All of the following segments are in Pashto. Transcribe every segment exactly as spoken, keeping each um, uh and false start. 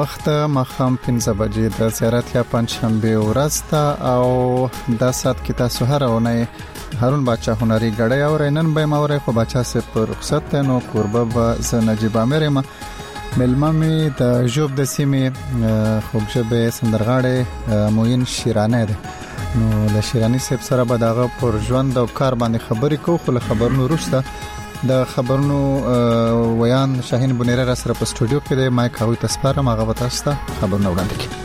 وخت مخام پنځه بجې د زیارت یا پنځشنبه ورځ ته او د سات کې تاسو هرونه هارون بچا هنري غړی او رینن به موري خو بچا سه پر رخصت نو قربه و ز نجيب امرم ملممي د جوب د سیمه خوبجبه سندرغاړي موین شیرانه ده نو له شیرانی سپ سره به دغه پر ژوند او کار باندې خبرې کو خو خبرونو روسته د خبرونو ویان شاهین بنيره را سره په سټوډیو کې د مایک هاوی تاسو ماغه وتاسته خبرونه وړاندې کړي.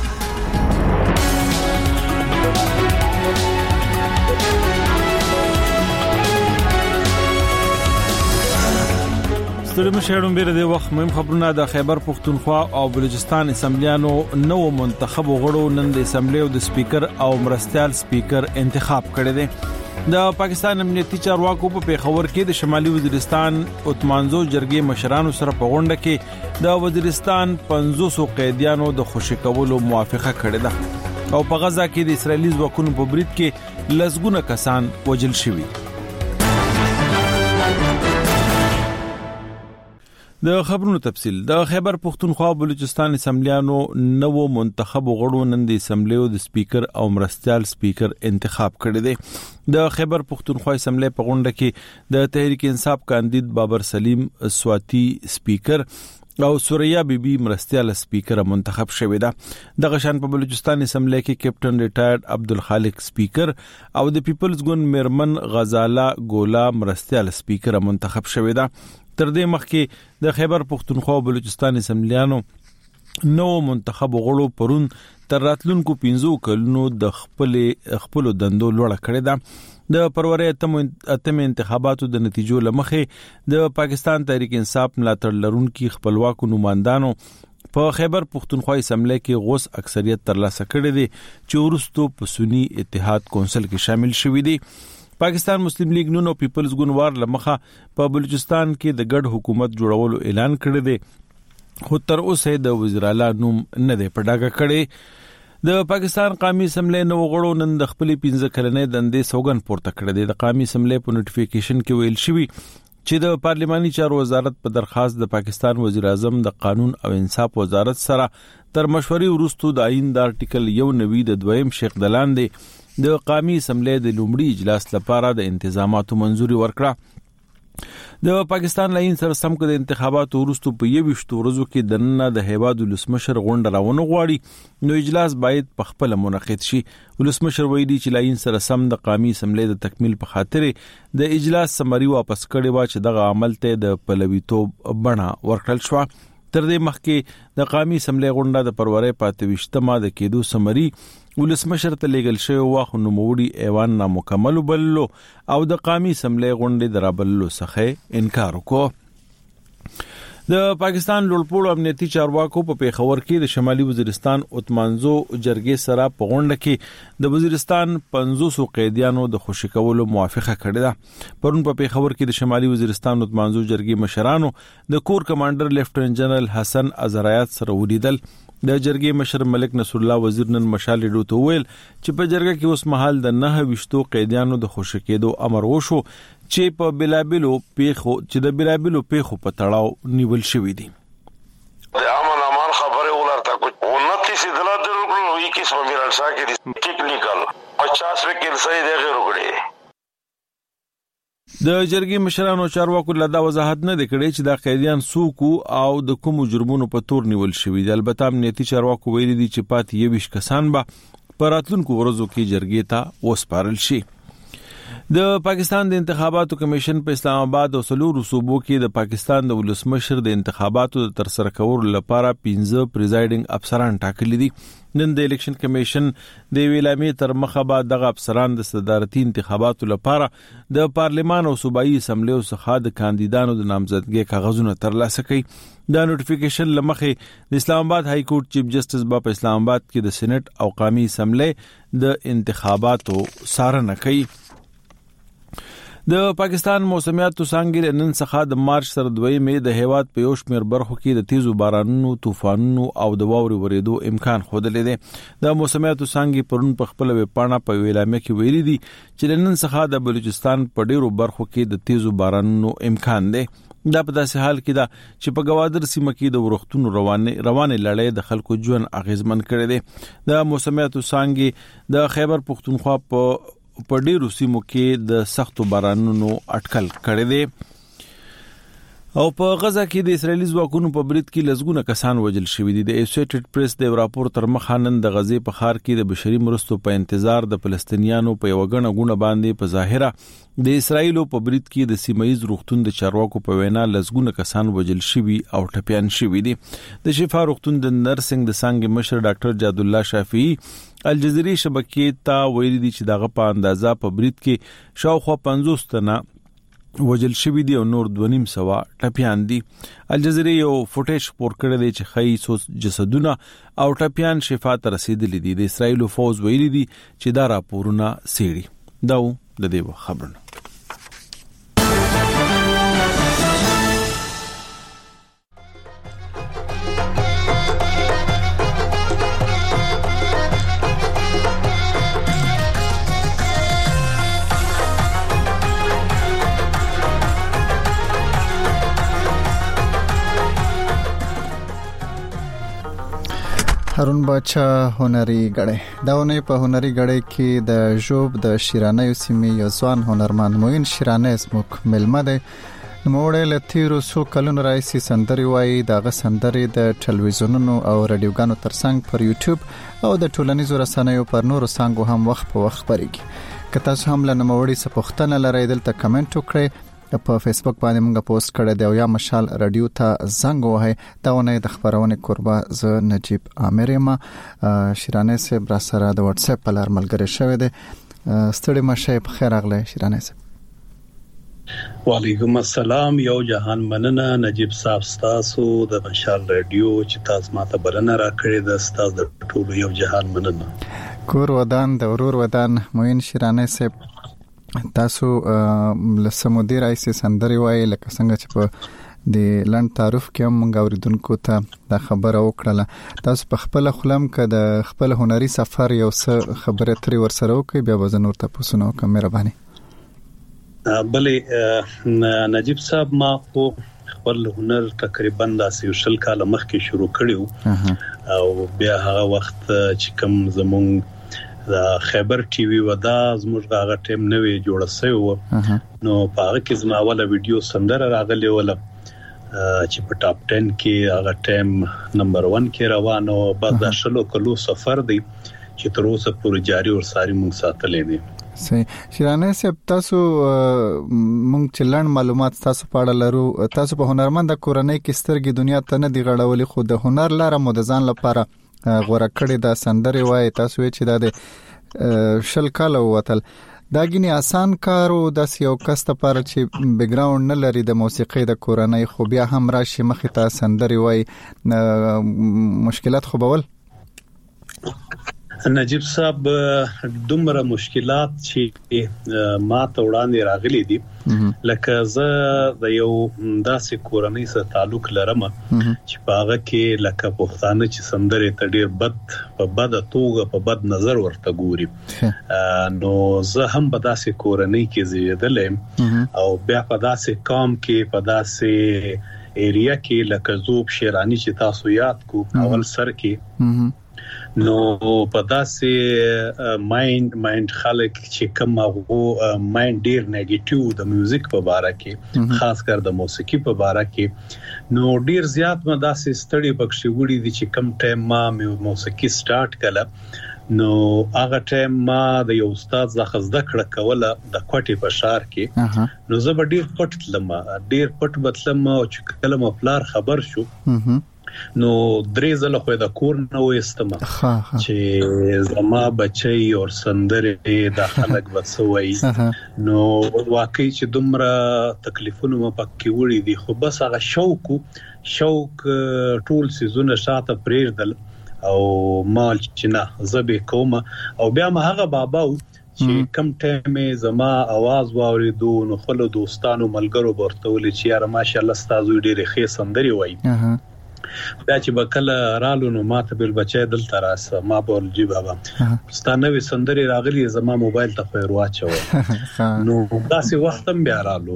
ستړي مشهورون بیر د وخت مهم خبرونه د خیبر پختونخوا او بلوچستان اسمبلیانو نو منتخب غړو نن د اسمبلی او د سپیکر او مرستيال سپیکر انتخاب کړي دي. د پاکستان امنیتي چارواکو په پیښور کې د شمالي وزیرستان اتمانزو جرګې مشرانو سره په غونډه کې د وزیرستان پنځوس قیدیانو د خوشی کولو موافقه کړې ده او په غزا کې د اسرایلی ځواکونو په برید کې لسګونه کسان وژل شوي. د خبرونو تفصیل د خیبر پختونخوا او بلوچستان اسمبلیانو نو منتخب غړو نن د اسمبلی او د سپیکر او مرستيال سپیکر انتخاب کړي دي. د خیبر پختونخوا اسمبلی په غونډه کې د تحریک انصاف کاندید بابر سلیم سواتی سپیکر او سوریا بیبي مرستيال سپیکر منتخب شوی ده. د غشان په بلوچستان اسمبلی کې کیپټن ریټایرډ عبدالخالق سپیکر او د پیپلز ګوند میرمن غزاله ګولا مرستيال سپیکر منتخب شوی ده. تر دې مخکې د خیبر پختونخوا او بلوچستان اسمبلیانو نو منتخب غړو پرون تر راتلونکو پنځو کلونو د خپل خپل دندو لوړه کړې ده. د فروری اتم انتخاباتو د نتیجو لمخې د پاکستان تحریک انصاف ملاتړ لرونکو خپلواکو نمائندانو په خیبر پختونخوا اسمبلی کې غوث اکثریت ترلاسه کړې دي چې ورستو په سنی اتحاد کونسل کې شامل شوي دي. پاکستان مسلم لیگ نون او پیپلز ګوند وار لمخه په بلوچستان کې د ګډ حکومت جوړولو اعلان کړی دی خو تر اوسه د وزیر اعلی نوم نه دی پډاګه کړی. د پاکستان قومي اسمبلی نو غړو نن د خپل پنځه کلنې دندې سوګن پورته کړی دی. د قومي اسمبلی په نوټیفیکیشن کې ویل شوی چې د پارلیماني چارو وزارت په درخواست د پاکستان وزیر اعظم د قانون او انصاف وزارت سره تر مشورې وروسته د آئین د ارټیکل یو نوي د دویم شق د لاندې د قومي اسمبلی د لومړي اجلاس لپاره د انتظاماتو منځوري ورکړه. د پاکستان لاین سره سم کړه د انتخاباتو وروسته په یوشتو ورځو کې د نن د هیواد ولسمشر غونډه راونه غواړي نو اجلاس باید په خپل منعقد شي. ولسمشر ویلي چې لاین سره سم د قومي اسمبلی د تکمیل په خاطر د اجلاس سمري واپس کړي وا چې دغه عمل ته د پلویتوب بڼه ورکړل شو. تر دې مخکې د قومي اسمبلی غونډه د فروری پاتويشتمه د کېدو سمري ولسمشر ته لیګل شوی واخ نو موړي ایوان نامکمل بللو او د قومي اسمبلی غونډې درابللو څخه انکار وکړ. د پاکستان لوړپوړو امنیتي چارواکو په پیښور کې د شمالي وزیرستان اتمانزو جرګې سره په غونډه کې د وزیرستان پنځوس قیدیانو د خوشی کولو موافقه کړې ده. پرون په پیښور کې د شمالي وزیرستان اتمانزو جرګې مشرانو د کور کمانډر لیفټننټ جنرال حسن ازرایات سره ولیدل. د جرګې مشر ملک نصر الله وزیر نن مشال ډوته ویل چې په جرګه کې اوس مهال د نه وشتو قیدیانو د خوشی کېدو امر وشو چې په بلابلو پیخو چې د بلابلو پیخو په تړاو نیول شوی دي. د امن امان خبره ولرته کو انتیس دلا درو یو کیس په میرالسا کې ټیکنیکل پچاس وکیل صحیح دی غیر وګړي. د جرګې مشرانو چارواکو لدا وضاحت نه کړي چې د قیدیان سوکو او د کوم جرمونو په تور نیول شوی دي. البته امنیتي چارواکو ویلي دي چې پاتې یوش کسان به په راتلونکو ورځو کې جرګې ته وسپارل شي. د پاکستان د انتخاباتو کمیشن په اسلام آباد او سلور صوبو کې د پاکستان د ولسمشر د انتخاباتو د ترسره کولو لپاره پنځه پریزایډینګ افسران ټاکلي دي. نن د الیکشن کمیشن د ویلامې تر مخه بعد دغه افسران د صدارتي انتخاباتو لپاره د پارلمان او صوبایي اسمبلی څخه د کاندیدانو د نامزدګۍ کاغذونه ترلاسه کړي. دا نوټیفیکیشن لمخې د اسلام آباد های کورټ چیف جسټس با په اسلام آباد کې د سېنات او قومي اسمبلی د انتخاباتو څارنه کوي. د پاکستان موسمیاتو څانګې نن څخه د مارچ سره دوی مې د هیواد په یو شمېر برخو کې د تیزو بارانونو، طوفانونو او د واورې ورېدو امکان خوندلې دي. د موسمیاتو څانګې پرون په خپل ویب پاڼه په ویلامه کې ویلي دي چې نن څخه د بلوچستان په ډیرو برخو کې د تیزو بارانونو امکان دی. دا په داسې حال کې دا چې په گوادر سیمه کې د ورختونو روانه روانه لړۍ د خلکو ژوند اغیزمن کړي دي. د موسمیاتو څانګې د خیبر پختونخوا په په ډیرو سیمو کې د سختو بارانونو اټکل کړي دي. او په غزا کې د اسرایلی ځواکونو په برید کې لزګونه کسان وژل شوي دي. د ایسوسییټډ پریس د راپور تر مخه نن د غزې په ښار کې د بشري مرستو په انتظار د فلسطینیانو په یو غنه غونه باندې په ظاهره د اسرایلو په برید کې د سیمایي روغتون د چارواکو په وینا لزګونه کسان وژل شوي او ټپيان شوي دي. د شفا روغتون د نرسنګ د څنګه مشر ډاکټر جاد الله شافعي الجزیري شبکې ته ویلي دي چې دغه په اندازه په برید کې شاوخوا پنځوس تنه وجل شوی دی او نور دونیم سوا ټپیان دي. الجزیره یو فوټیج خبر کړی دی چې خی سو جسدونه او ټپیان شفا ته رسیدلي دي. د اسرایلو فوز ویلي دي چې دا راپورونه سیړي. دا و د دې خبرونه. هارون باچا هنري غړې داونه په هنري غړې کې د ژوب د شیرانه سیمې یو ځوان هنرمند موین شیرانه اسمک ملمه ده. نوموړی له تیرو څو کلونو راهیسې سندرې وایي. دغه سندرې د ټلویزیونونو او رادیوګانو ترڅنګ پر یوټیوب او د ټولنیزو رسنیو پر نورو څنګهو هم وخت په وخت خپرېږي. که تاسو هم له نوموړي څخه پوښتنه لرئ دلته کمنټ وکړئ. په فیسبوک باندې موږ پوسټ کړی دی او یا مشال رادیو ته زنګ وهئ. دا ونه د خبرونه قربا ز نجیب عامر ما شیرانه صاحب را سره د واتس اپ په لار ملګری شوی دی. ستړي مشه په خیر اغله شیرانه صاحب. وعلیکم السلام. یو جهان مننه نجیب صاحب تاسو د مشال رادیو چې تاسو ماته بلنه راکړې د تاسو د ټولو یو جهان مننه. کور ودان د ورور ودان موین شیرانه صاحب تاسو لسمو دی راځي سندري وای لکه څنګه چې په د لند تعارف کې هم موږ اوریدونکو ته دا خبره وکړه. تاسو په خپل خلم کې د خپل هنري سفر یو څه خبره تری ورسره وکي بیا به نور تاسو نو کوم مهرباني. بلې نجیب صاحب ما خو خپل هنر تقریبا داسې شل کال مخکې شروع کړیو او بیا هغه وخت چې کوم زمونږ دا خیبر ټي وي ودا زموږ هغه ټیم نوې جوړ شوی و نو په هغه کې زما اوله ویډیو سندره راغلی ولا چې په ټاپ ټن کې هغه ټیم نمبر ون کې روان او بعد د شلو کلو سفر دی چې تر اوسه پورې جاری او ساري موږ ساتلې دي. صحیح. شیرانه صاحب تاسو موږ چلن معلومات تاسو پاړه لرو. تاسو په هنرمند کورنۍ کې سترګې دنیا ته نه دی غړولې خو د هنر لاره مو د ځان لپاره غوړه کړې دا سندري وای. تاسو چې دا د شل کال وتل دا غني آسان کارو د یو کس ته پر چې بیک گراوند نه لري د موسیقي د کورنۍ خو بیا هم راشي مخې ته سندري وای مشکلات خو بول. نجیب صاحب دومره مشکلات چې ما ته وړاندې راغلي دي لکه زه د یو داسې کورنۍ سره تعلق لرم چې پاغه کې لکه پښتانه چې سندره ته ډیر بد په بد توګه په بد نظر ورته ګوري نو زه هم په داسې کورنۍ کې زیږیدلم او بیا په داسې قوم کې په داسې ایریا کې لکه زوب شیرانی چې تاسو یاد کو اول سر کې نو په داسې مایند مایند خلک چې کوم هغه مایند ډیر نیگیټیو د میوزیک په اړه کې خاص کر د موسیقي په اړه کې نو ډیر زیات ما داسې ستړي بخښي وړي دي چې کم ټایم ما موسیقي سٹارټ کړه نو هغه ټایم ما د یو استاد ځخه زده کړه کوله د کوټې په شار کې نو زه به ډیر پټ تلم ډیر پټ بتلم او چې کله ما پلار خبر شو نو درې زله خو د کور نه وېستم چې زما بچي او سندره د خلک وسوي نو واقعي چې دومره تکلیفونه ما پکې وړي دي خو بس هغه شوق شوق ټول سيزونه شاته پریردل او مال چې نه زبې کوم او بیا ما هغه بابا چې کم ټایم زما आवाज واوریدو نو خپل دوستانو ملګرو ورته ولې چې یار ماشاءالله ستاسو ډېرې ښه سندري وایي بیا چې بکله رالو نو ماته بل بچي دلته راسه ما بول جی بابا ستانه سندري راغلي زما موبایل ته خو ورواچو نو داسې وخت هم بیا رالو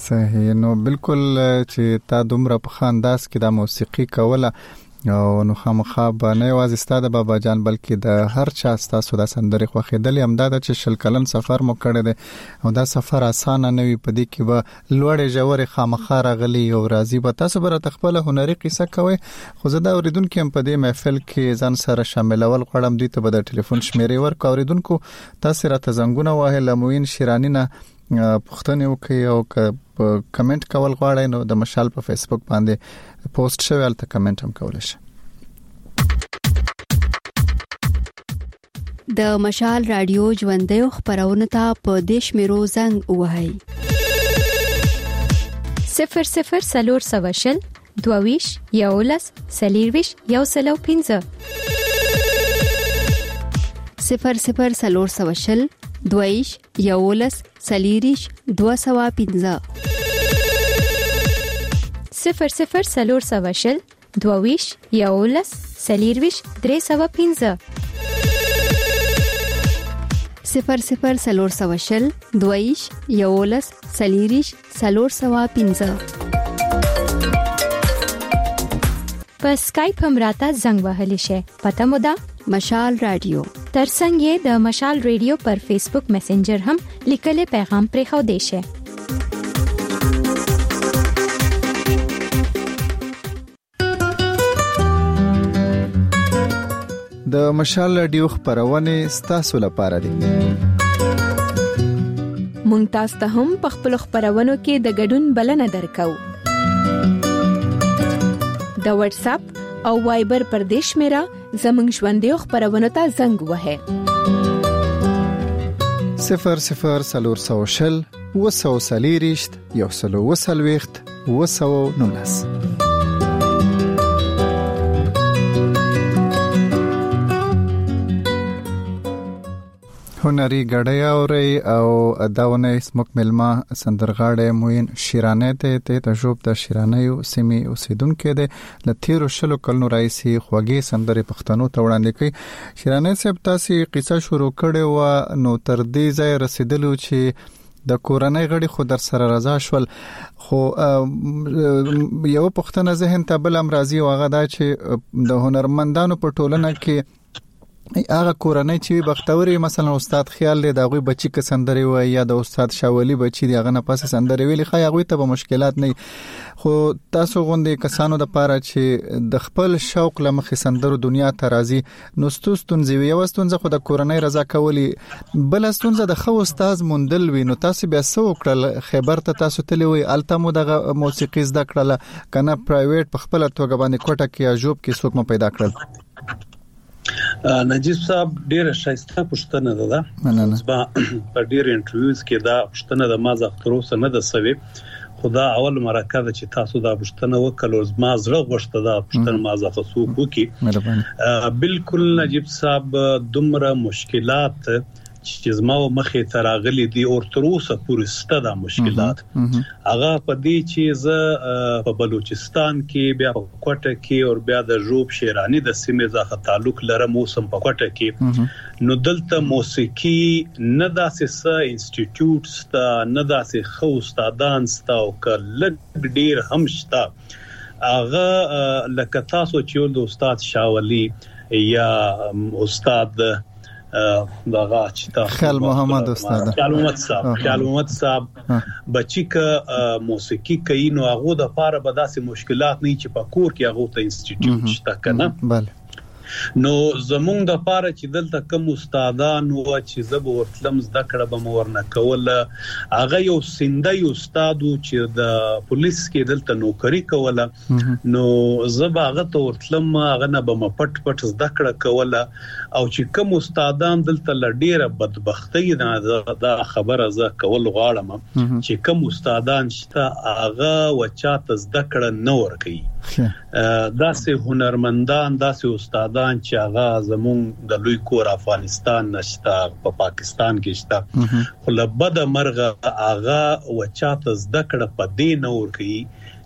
صحیح. نو بالکل چې تا دومره په خانداس کې د موسیقي کوله او نو خامخا باندې واز استاد بابا جان بلکې د هر چا تاسو د سندري خوخیدلې امداد چې شل کلن سفر مو کړی دی او دا سفر اسانه نه وي پدې کې به لوړې جوړې خامخا راغلي او راضي به تاسو بر تخپل هنري قصه کوي خو زه دا اوریدونکو هم په دې محفل کې ځان سره شاملول غواړم دوی ته به د ټلیفون شمیرې ورک اوریدونکو تاسو راته زنګونه وهله موین شیرانی نه پښتنه وکي او کمنټ کول غواړئ نو د مشال په فیسبوک باندې پوسټ شوی الته کمنټ هم کولای شئ. د مشال رادیو ژوندۍ خبرونه ته په دیش میرو زنګ وهاي صفر صفر سلور سواشل دوویش یولس سلیرویش یو سلو پنځه صفر صفر سلور سواشل دویش یولس سلیریش دو سوا پنځه صفر صفر سلور سواشل دوویش یولس سلیرویش درې سوا پنځه صفر صفر سلور سواشل دویش یولس سلیریش سلور سوا پنځه په سکایپ هم راته زنګ وهلی شي پته مو ده مشال رادیو ترڅنګ یې د مشال رادیو پر فیسبوک میسنجر هم لیکلي پیغام پرې خو دی شي. د مشال رادیو خبرونه ستاسو لپاره دي. مونږ تاسو ته هم په خپل خبرونو کې د ګډون بلنه درکو. د واتس اپ او وایبر پر دیش میرا زمنګ ژوندۍ خبرونه ته زنګ وهه صفر صفر سلور سوشل وسو سلیریشت یو سلو وسلويخت وسو نونس. هنري غړیا اوري او داونه سمک ملما سندرغاړې موین شیرانه ته ته تجربه د شیرانه یو سیمه اوسیدونکو د لثیرو شلو کلنو رئیسي خوږی سندري پښتنو ته وړاندې کوي. شیرانه صاحب تاسو قصه شروع کړې و نو تر دې ځای رسیدلو چې د کورنۍ غړي خو در سره رضا شول خو یو پښتنه ذهن ته بل امراضي واغه دا چې د هنرمندانو په ټولنه کې هغه کورنۍ چې بختوري مثلا استاد خیال له دغه بچی ک سندري و یا د استاد شاولی بچی دغه نه پاسه سندري ویلي خای هغه ته به مشکلات نه خو تاسو غوندې کسانو د پاره چې د خپل شوق لمخې سندرو دنیا ته راځي نو ستوستونځي وي واستونځه خو د کورنۍ رضا کولی بل استونځه د خو استاد مندل وي نو تاسو بیا سو کړل خبر ته تاسو تللی وي التمو د موسیقي زده کړل کنه پرایویټ په خپل توګه باندې کوټه کې یا جوب کې څوک مو پیدا کړل. نجیب صاحب ډیره شایسته پښتنه ده دا په ډیر انټرویوز کې دا پښتنه د ما زخترو سره د سوي خدا اول مرکه چې تاسو دا پښتنه وکړو ما زړه غوښته دا پښتنه ما زخصو کوکی بالکل نجیب صاحب دومره مشکلات چې زما مخې تراغلي دي او تر اوسه پورې ستدا مشکلات هغه په دې چې زه په بلوچستان کې بیا په کوټه کې او بیا د جوب شیرانی د سیمې ځخه تعلق لرم موسم په کوټه کې نو دلته موسیقي نه داسې س انسټیټیوټ ستا نه داسې خو استادان ستا او کله ډیر هم شتا هغه لکه تاسو چې د استاد شاولی یا استاد دغه چې خیال محمد استاد خیال محمد صاحب خیال محمد صاحب بچی ک موسیقي کوي نو هغه د پاره به داسې مشکلات نه چې په کور کې هغه ته انسټیټیوټ شته کنه بله نو زمونږ د پاره چې دلته کوم استادان او چې زب ورتلم زده کړه به مور نه کوله هغه یو سندای استاد چې د پولیس کې دلته نوکری کوله نو زب هغه ته ورتلم هغه نه به پټ پټ زده کړه کوله او چې کوم استادان دلته لډیره بدبختی نه دا خبره ز کول غواړم چې کوم استادان شته هغه وچاته زده کړه نه ور کوي داسې هنرمندان داسې استادان چې هغه زمون د لوی کور افغانستان نشته په پاکستان کې شته خو لبد مرغه هغه وچاته زده کړه په دې نور کوي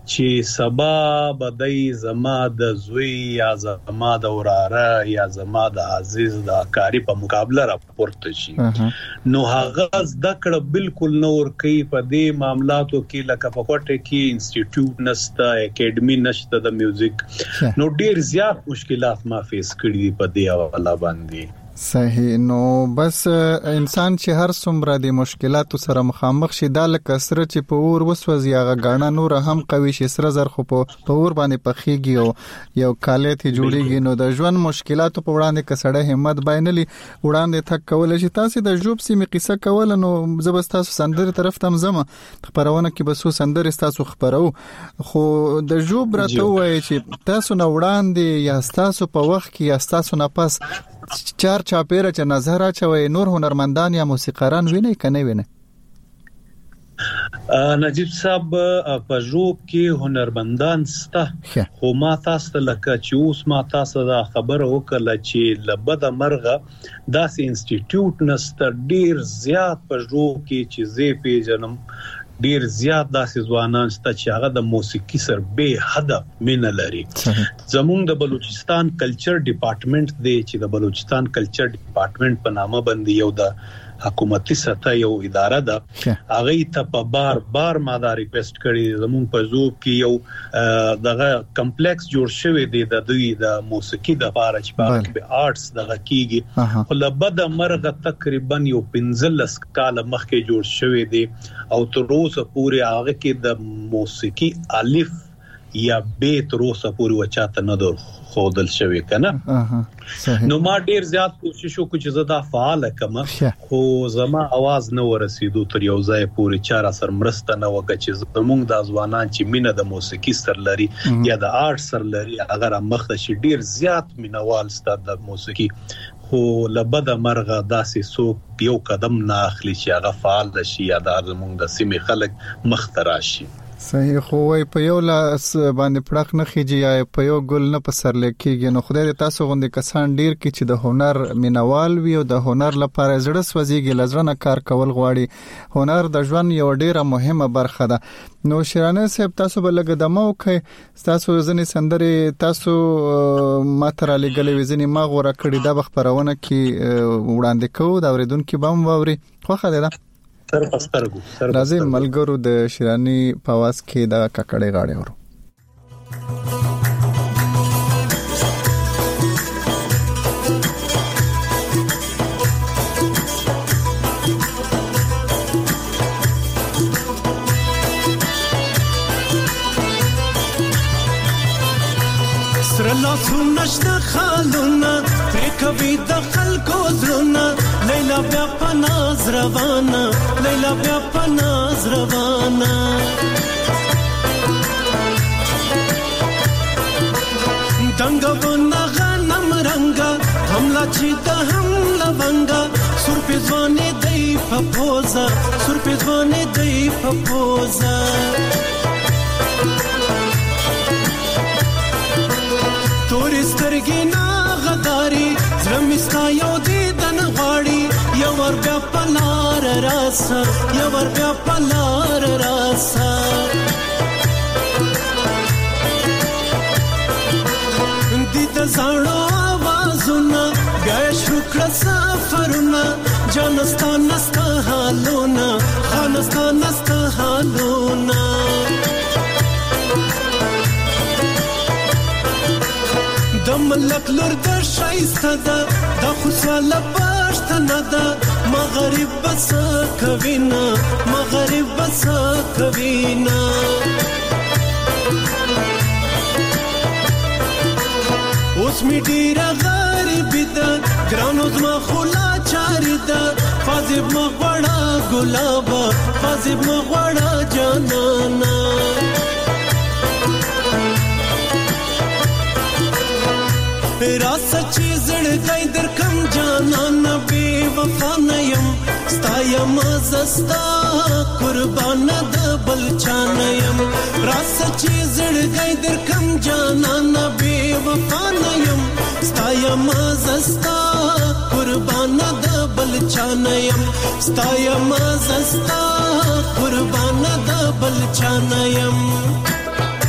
چې سبا بدای زما د زوی یا زما د وراره یا زما د عزیز د کاری په مقابله راپورته شي نو هغه ذکر بالکل نور کوي په دې معاملاتو کې لکه په کوټه کې انسټیټیوټ نشته اکیډمي نشته د میوزیک نو ډیر زیات مشکلات ما فیس کړی دي په دې حواله باندې صحیح نو بس انسان چې هر څومره د مشکلاتو سره مخامخ شي دا لکه سره چې په اور وسوځي هغه غاڼه نور هم قوي شي سره زر خو په اور باندې پخېږي او یو کالې ته جوړیږي نو د ژوند مشکلاتو په وړاندې کسړه همت باینلی وړاندې تک کول شي تاسو د جوب سیمه قصه کول نو زبست تاسو سندره طرف تم زما خبرونه کې بسو سندره تاسو خبرو خو د جوب راته وایي چې تاسو نه وړاندې یا تاسو په وخت کې یا تاسو نه پس چار چاپیره چې نظر اچوي نور هنرمندان یا موسیقاران ویني کنه ویني نجیب صاحب په جوب کې هنرمندان سته خو ما تاسو لکه چې اوس ما تاسو دا خبر وکړه چې لبد مرغه داسې انسټیټیوټ نسته ډیر زیات په جوب کې چې زی پی جنم ډیر زیات داسې ځوانان شته چې هغه د موسیقي سره به حد مینه لري زموږ د بلوچستان کلچر ډپارټمنټ دی چې د بلوچستان کلچر ډپارټمنټ په نامه باندې یو د حکومتي سطح یو اداره ده هغه ته په بار بار ما دا ریکوست کړی زموږ په زوب کې یو دغه کمپلیکس جوړ شوی دی د دوی د موسیقي د لپاره چې په به آرټس دغه کیږي خو لبد مرغه تقریبا یو پنځلس کال مخکې جوړ شوی دی او تر اوسه پورې هغه کې د موسیقي الف یا به تر اوسه پورې وچاته نه در خودل شوی کنه نو ما ډیر زیات کوشش وکړ چې زه دا فعال کم خو زما आवाज نه ورسېدو تر یو ځای پورې چاره سر مرسته نه وکړ چې زموږ د ځوانان چې مینه د موسیقي سر لري یا د آرټ سر لري اگر مخته شي ډیر زیات مینوال ستاسو د موسیقي خو لبد مرغه داسې سو یو قدم نه اخلي چې هغه فعال شي یا د زموږ د سیمې خلک مخترا شي صحیح خو وای په یو لاس باندې پړق نه خيږي یا په یو ګل نه په سر لیکيږي نو خدای دې تاسو غوندي کسان ډیر کی چې د هنر مینوال وي او د هنر لپاره زړه سوځيږي لزرنه کار کول غواړي هنر د ژوند یو ډیره مهمه برخه ده نو شیرانه صاحب تاسو بل لګدمو کې تاسو ځنې سندري تاسو ماتره لګلې وزنی ما غوړه کړی د خبرونه کې وړاندې کوو دا اوریدونکو بم ووري خو خدای ده سر پسترګو سر راځي ملګرو د شیرانی پاواز کې دا ککړې غاړې ورو سرلا سنشت خالونا پریکوی د خلکو زړونه لیلا بیا پناز روانه لیلا بیا پناز روانه دنګ ونه غنم رنگا حمله چې د حمله ونګا سر په ځوانې دی په پوزا سر په ځوانې دی په پوزا تورې سترګې نا غداري زړه مې ستا یو دیدن غواړي یو ور بیا پلار راسه یو ور بیا پلار راسه دې د زړو آوازونه بیا شروع کړه سفرونه جانستا نستا حالونه خانستا نستا حالونه د ملک لور د شایسته ده د خوشاله پښتنه ده مغرب بس کوینا مغرب بس کوینا اوس می ډیر غریب ده ګرانو زما خلا چاري ده فاضب مغوړه ګلاب فاضب مغوړه جانانا را سچې زړګی در کم جانان بے وفا نیم ستا یم زستا قربان د بل چان یم را سچې زړګی در کم جانان بے وفا نیم ستا یم زستا قربان د بل چان یم ستا یم زستا قربان د بل چان یم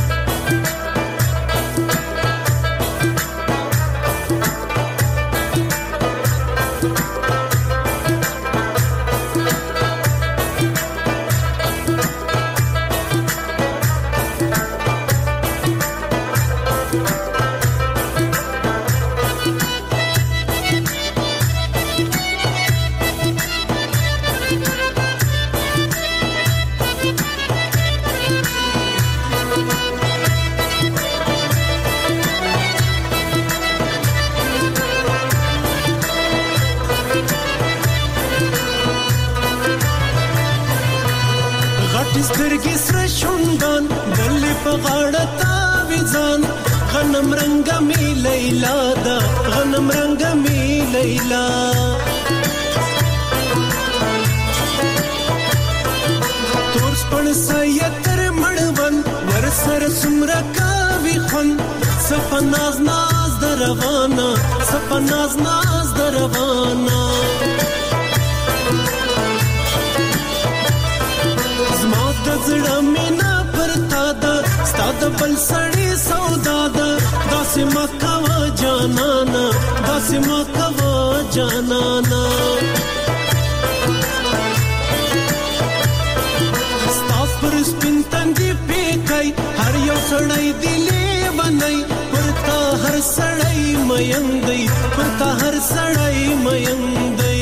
سترګې سره شونډان بلې په غاړه تاویزان غنم رنګه می لیلا دا غنم رنګه می لیلا تور سپړ سایتر مړون ور سر سمرا کاوی خون سپناز ناز دروانه سپناز ناز دروانه زما د زړه مینا پرتا ده ستاد بل سړی سودا ده داسې مکوا جانانا داسې مکوا جانانا ستاس پر سپین تندې پیکای هر یو سړی دلی بنای پرتا هر سړی میندای پرتا هر سړی میندای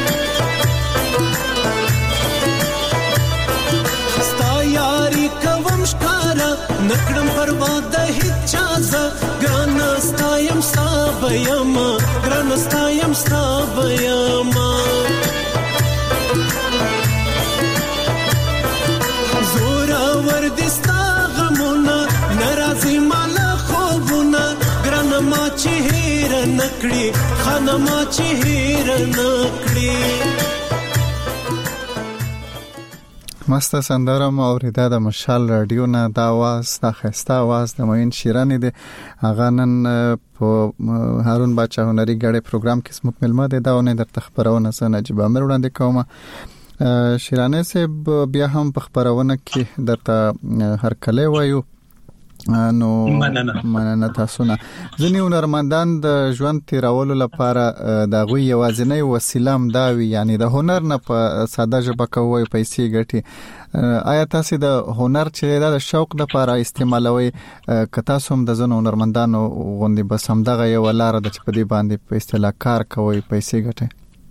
ستا یاری کوم شکارا نکړم پروا د هیڅ چازه ګران ستایم ستا بیاما ګران ستایم ستا بیاما زورا ور دستا غمونه ناراضی مالا خوبونه ګران ما چې هیر نکړي خانه ما چې هیر نکړي مست سندره مو اوریدا د مشال رادیو نه دا आवाज د خسته आवाज د موین شیرانی دی هغه نن په هارون بچا هنري غړې پروګرام کې سمو ملما دی دا ونه در تخبرونه سن نجيب امر وړاندې کومه شیرانه سه بیا هم په خبرونه کې درته هر کله وایو نو مننه مننه تاسو نه ځنی هنرمندان د ژوند تیرولو لپاره د غوي یوازینی وسیله مداوي یعنی د هنر نه په ساده ژبه کوي پیسې ګټي آیا تاسو د هنر چې د شوق لپاره استعمالوي کتا سوم د زنو هنرمندانو غوندي بس هم دغه یو لار د چپدي باندې په اصطلاح کار کوي پیسې ګټي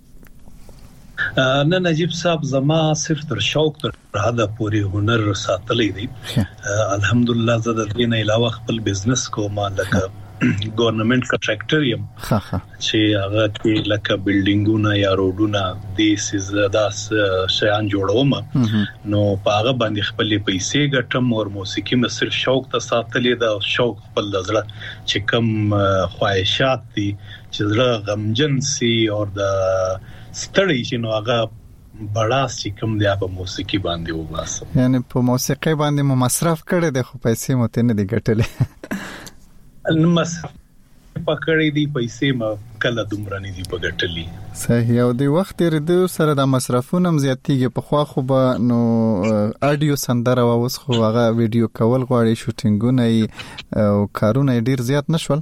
نه نجيب صاحب زما صرف تر شوق تر حدا پوری هنر ساتلې دي الحمدلله زه د دې نه علاوه خپل بزنس کوم لکه ګورنمنت کنټراکټر یم چې هغه کې لکه بلډینګونه یا روډونه د سیزداس شیان جوړوم نو هغه باندې خپل پیسې ګټم او موسیقي مې صرف شوق ته ساتلې دا شوق خپل زړه چې کم خواهشات دي چې زړه غمجن سي او د ستړي چې نو هغه بڑاس چې کوم دی په موسیقي باندې وباسم یعنی په موسیقي باندې مو مصرف کړي د خو پیسې مو ته نه دي ګټلې نو مصرف پکړې دي پیسې ما کله دومره نه دي پګټلې صحیح او دی وخت ردو سره د مصرفونو زیاتیږي په خوا خو به نو اډیو سندره او اوس خو هغه ویډیو کول غواړي شوټینګونه او کارونه ډیر زیات نشول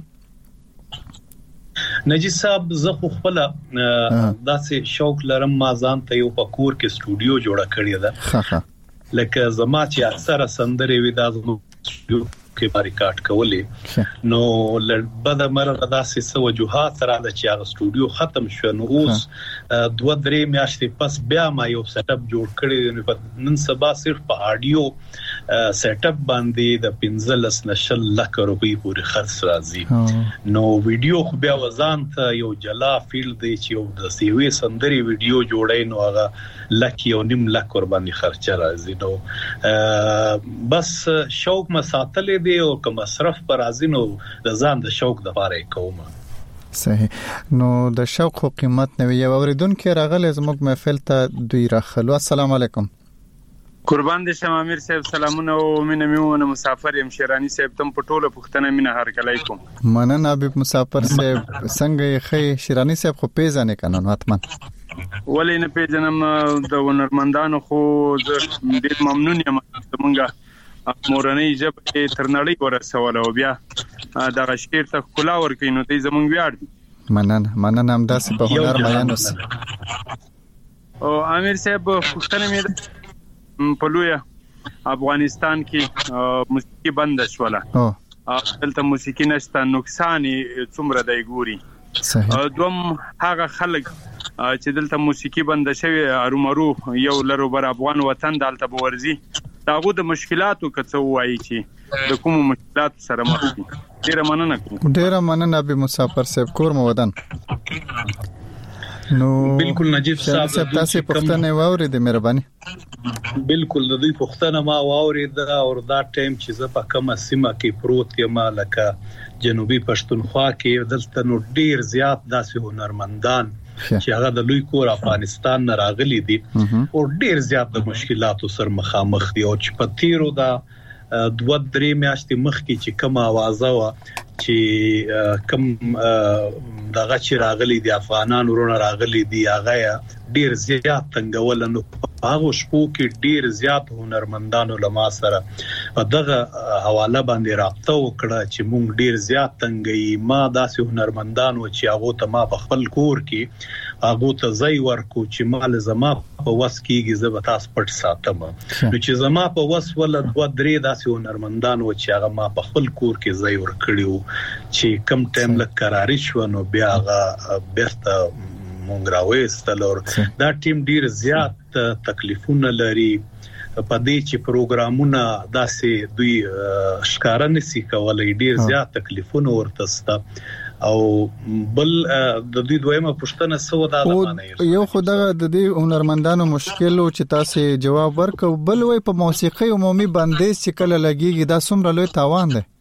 نجیب صاحب زه خو خپل داسې شوق لرم ما ځان ته یو په کور کې سټوډیو جوړه کړی ده لکه زما چې اکثره سندرې وې د سټوډیو کې ریکارډ کولې نو لبد مرغه داسې سو وجوهات سره د چې هغه سټوډیو ختم شو نو اوس دوه درې میاشتې پس بیا ما یو سیټ اپ جوړ کړی نن سبا صرف په اډیو سیټ اپ باندې د پنځلس نشل لک روپۍ پورې خرڅ راځي نو ویډیو خو بیا وزن ته یو جلا فیلډ دی چې یو د سیوي سندري ویډیو جوړای نو هغه لک یو نیم لک ور باندې خرچ راځي نو بس شوق مساتلې دی او کوم مصرف پر ازینو د ځان د شوق د لپاره کوم صحیح نو د شوق قیمت نو یو اوریدونکو راغله زموږ محفل ته دوی راخلو السلام علیکم قربان دي شم امیر صاحب سلامونه او مینه میونه مسافر يم شیرانی صاحب تم پټوله پختنه مینه هر کلیکم مننه حبیب مسافر صاحب څنګه خې شیرانی صاحب خو پیژنې کنه حتما ولې نه پیژنم د ونرمندانو خو زه ډیر ممنون یم مونږه مورنۍ جبه ترنړی ورسول او بیا د غشیر ته کلا ورکې نو ته زمونږ ویاړ دي مننه مننه هم داسې په هنر میانوس او امیر صاحب پښتنه مې په لوی افغانستان کې موسیقي بند شوله او دلته موسیقي نشته نقصان څومره دی ګوري دوم هغه خلک چې دلته موسیقي بند شوی ارومرو یو لرو بر افغان وطن دلته بورزي داغه د مشکلاتو کڅو وایي چې د کوم مشکلات سره مخ دي ډیره مننه کوم ډیره مننه به مسافر صاحب کور مو ودان نو بالکل نجیب صاحب تاسو پښتنه واورې د مهرباني بالکل د دوی پښتنه ما واورې دا او دا ټیم چې زه په کومه سیمه کې پروت یم لکه جنوبي پښتونخوا کې دلته نو ډیر زیات داسې هنرمندان چې هغه د لوی کور افغانستان نه راغلي دي او ډیر زیات د مشکلاتو سره مخامخ دي او چې په تیرو دا دوه درې میاشتې مخکې چې کوم اوازه وا چې کوم دغه چې راغلي دي افغانان ورونه راغلي دي هغه ډیر زیات څنګه نو هغه شپو کې ډیر زیات هنرمندانو لما سره دغه حواله باندې رابطه وکړه چې مونږ ډیر زیات څنګه ما داسې هنرمندانو چې هغه ته ما په خپل کور کې هغه ته ځای ورکو چې مال زما په وس کېږي زه به تاسو پټ ساتم نو چې زما په وس ول دوه درې داسې هنرمندانو چې هغه ما په خپل کور کې ځای ورکړیو چې کم ټایم لک قراری شو نو بیا هغه بیرته مونږ راوېستل او دا ټیم ډیر زیات تکلیفونه لري په دې چې پروګرامونه داسې دوی ښکارا نسی کولای ډیر زیات تکلیفونه ورته ست او بل د دوی دویمه پښتنه سو دا معنی یو خدای د دې هنرمندانو مشکل او چې تاسو جواب ورکو بل وای په موسیقي عمومي بندیز چې کله لګيږي دا څومره لوی تاوان دی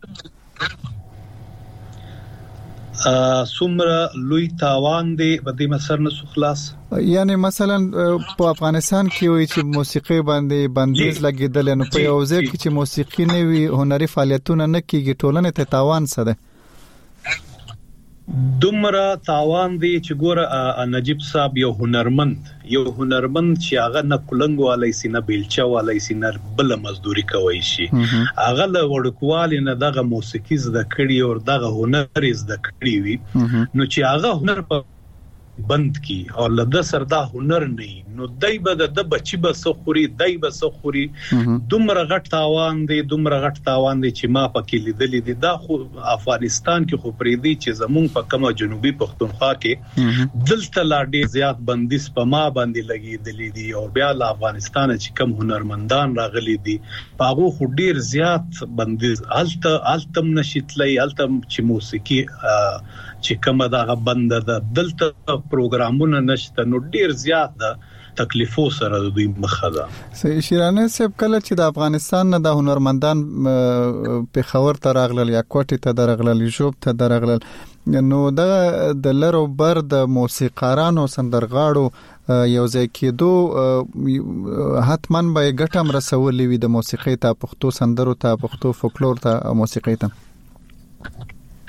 څومره لوی تاوان دی په دې مسر نه خلاص یعنی مثلا په افغانستان کې وي چې موسیقي باندې بندیز لګیدل نو په یو ځای کې چې موسیقي نه وي هنري فعالیتونه نه کیږي ټولنه ته تاوان څه دی دومره تاوان دی چې ګوره نجیب صاحب یو هنرمند یو هنرمند چې هغه نه کولنګ والای سي نه بیلچا والای سي نه بل مزدوري کوي شي هغه له وړکوال نه دغه موسیقي زده کړی او دغه هنر زده کړی وي نو چې هغه هنر په بند کی او لدا سردا هنر نه نو دای به د بچی به سخوري دای به سخوري دومره غټ تاوان دی دومره غټ تاوان دی چې ما پکې لیدلې دي دا خو افغانستان کې خو پرې دی چې زمون په کومه جنوبي پښتونخوا کې دلته لا ډیر زیات بندیز په ما باندې لګیدلې دي او بیا له افغانستان چې کم هنرمندان راغلي دي هغه خو ډیر زیات بندیز الته التم نشیتلې التم چې موسیقي چې کومه دا بند ده دلته پروګرامونه نشته نو ډیر زیات ده تکلیفو سره د دوی مخه ده صحیح شیرانه صاحب کله چې د افغانستان نه د هنرمندان په خبر ته راغلل یا کوټه ته درغلل یوب ته درغلل نو د د لرو بر د موسیقارانو سندرغاړو یو ځای کېدو حتمان به ګټم رسولې وي د موسیقي ته پښتو سندرو ته پښتو فولکلور ته موسیقي ته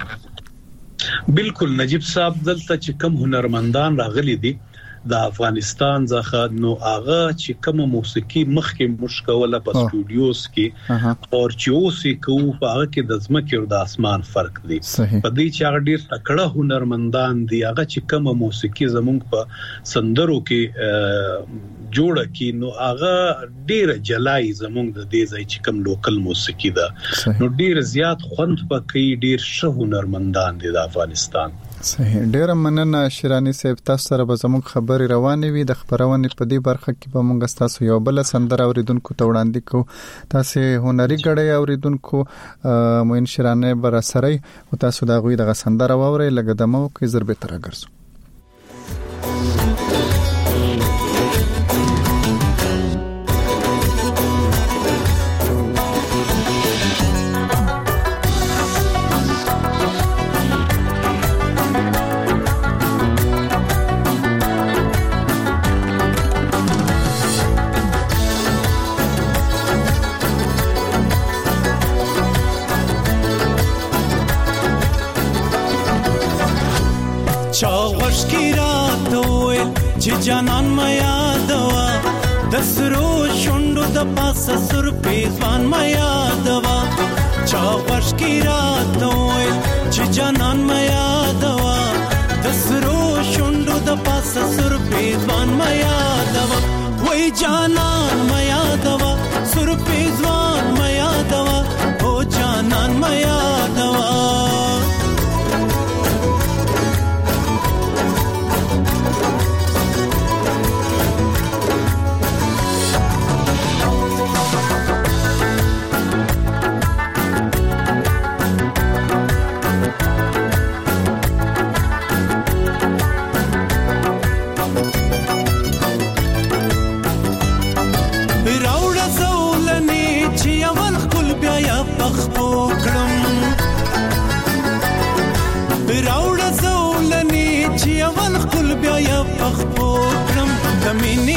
بالکل نجیب صاحب دلته چې کم هنرمندان راغلي دي د افغانستان ځخه نو هغه چې کوم موسیقي مخکې مشکوله په سټوډیوز کې او چې اوسې کوو په هغه کې د ځمکې او د اسمان فرق دی په دې چې هغه ډیر تکړه هنرمندان دي هغه چې کوم موسیقي زمونږ په سندرو کې جوړه کی نو هغه ډیر جلای زمونږ د دې ځای چې کوم لوکل موسیقي ده نو ډیر زیات خوند پکې ډیر شه هنرمندان دي د افغانستان صحیح ډیر مننه شیرانی صاحب تاسو سره به زموږ خبري روانې وي د خبرونه په دې برخه کې به موږ تاسو یو بل سندر اوریدونکو ته وړاندې کوو تاسو هنري غړي اوریدونکو موین شیرانه بر سره او تاسو دا غوي د سندر اوري لګ دمو کې ضربه تر ګرځو چې جانان ما یادوا د سرو شوندو د پاسه سر پیزوان ما یادوا چا خوش کی رات وې چې جانان ما یادوا د سرو شوندو د پاسه سر پیزوان ما یادوا وې جانان ما یادوا سر پیزوان ما یادوا او جانان ما یادوا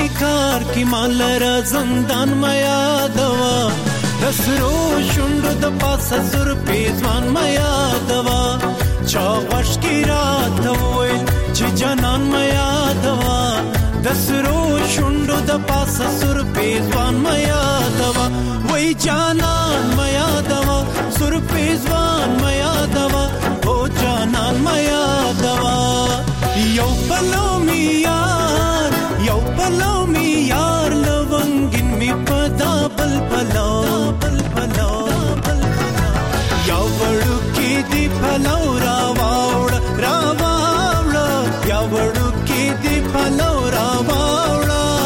کار کی مال را زندان ما یادوا دسرو شوند د پاسه سر پیزوان ما یادوا چا غش کی رات وای چې جنان ما یادوا دسرو شوند د پاسه سر پیزوان ما یادوا وای جانان ما یادوا سر پیزوان ما یادوا او جانان ما یادوا یو پلو می یار یو پلو می یار لونګین می پدا بل پلو بل پلو یا وړو کې دی پلو را واوړ را واوړ یا وړو کې دی پلو را واوړ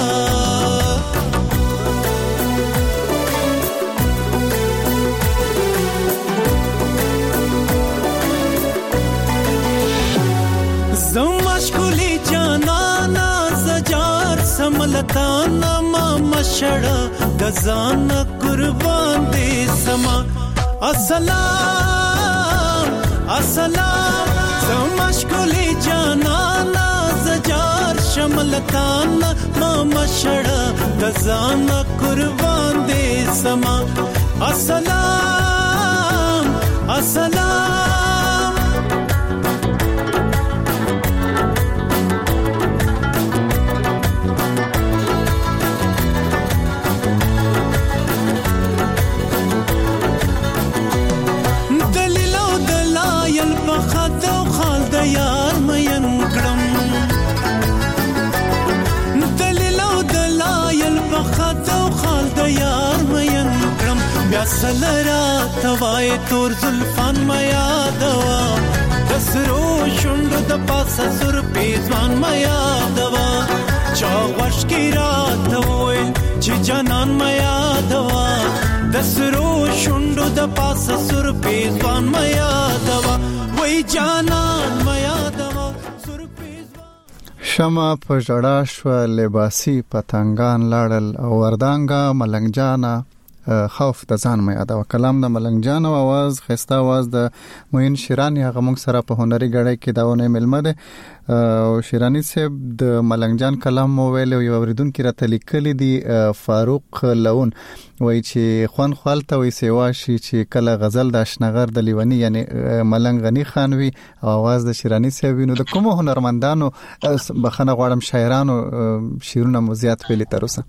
زمشکلی جانانا زجار سملتانا ما مشړه د ځان قربان دې سما السلام السلام زمشکلی جانانا زجار شملتانا ما مشړه د ځان قربان دې سما السلام السلام یار مین کړم دلیل او دلایل په خاطر خال د یار مین کړم بیا سلرا توای تور زلفان ما یادوا دسرو شوند د پاسه سر پیزوان ما یادوا چا غش کی رات وای چې جنان ما یادوا دسرو شوند د پاسه سر پیزوان ما یادوا وای جانان ما یادوا سر پیزوان شمع په جړا شو لباسي پتنګان لاړل او وردانګه ملنګجانا خوف د ځان مې ادا کلام د ملنګجان او आवाज خسته आवाज د موین شیرانی هغه موږ سره په هنري غړې کې داونه ملمه ده او شیرانی صاحب د ملنګجان کلام مو ویل یو اوریدون کې راته لیکلي دي فاروق لون وای چې خوان خالته وای سیوا شي چې کله غزل د اشنغر د لیونی یعنی ملنګ غنی خان وی او आवाज د شیرانی صاحب نو د کوم هنرمندانو بخنه غواړم شاعرانو شیرونه مو زیات ویلي تر اوسه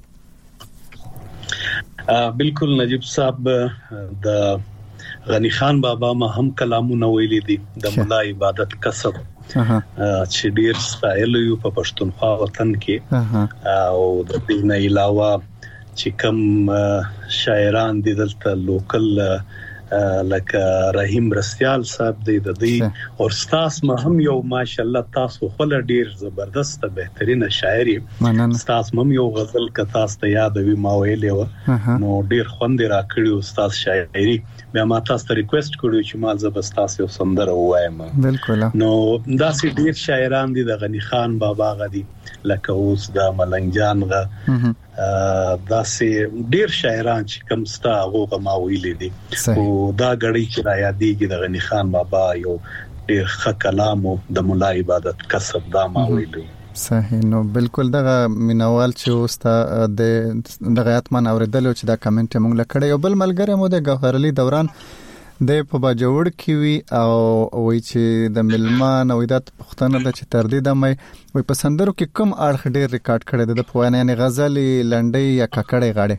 بالکل نجیب صاحب د غنی خان بابا ما هم کلامونه ویلي دي د مولا عبادت کسب چې ډیر ستایل یو په پښتونخوا وطن کې او د دې نه علاوه چې کوم شاعران دي دلته لوکل لکه رحیم رستیال صاحب دی د دې او استاد ما هم یو ماشاءالله تاسو خپل ډیر زبردست بهترینه شاعري استاد هم یو غزل ک تاسو ته یاد وي ما ویلې و نو ډیر خوند را کړی استاد شاعري بیا ما تاسو ته ریکوست کړو چې ما زبستاس یو سندره وایم بالکل نو داسې ډیر شاعران دي د غنی خان بابا غدي لکه اوس د ملنګجان غ داسې ډیر شاعران چې کوم ستا هغه ما ویلې دي او دا غړي چې را یادېږي د غنی خان بابا یو ډیر ښه کلام د مولا عبادت کسب دا ما ویلې صحیح نو بالکل دغه مینوال چې اوستا د دغه اتمن اوریدل چې دا کمنټ موږ لکړې یو بل ملګری مو د غفرلی دوران د په باجوړ کې وی او وای چې د ملمان او د پښتنه د چې تر دې د مې وای په سندرو کې کم اړخ ډیر ریکارډ کړي د پوانه یعنی غزل لنډي یا ککړې غاړي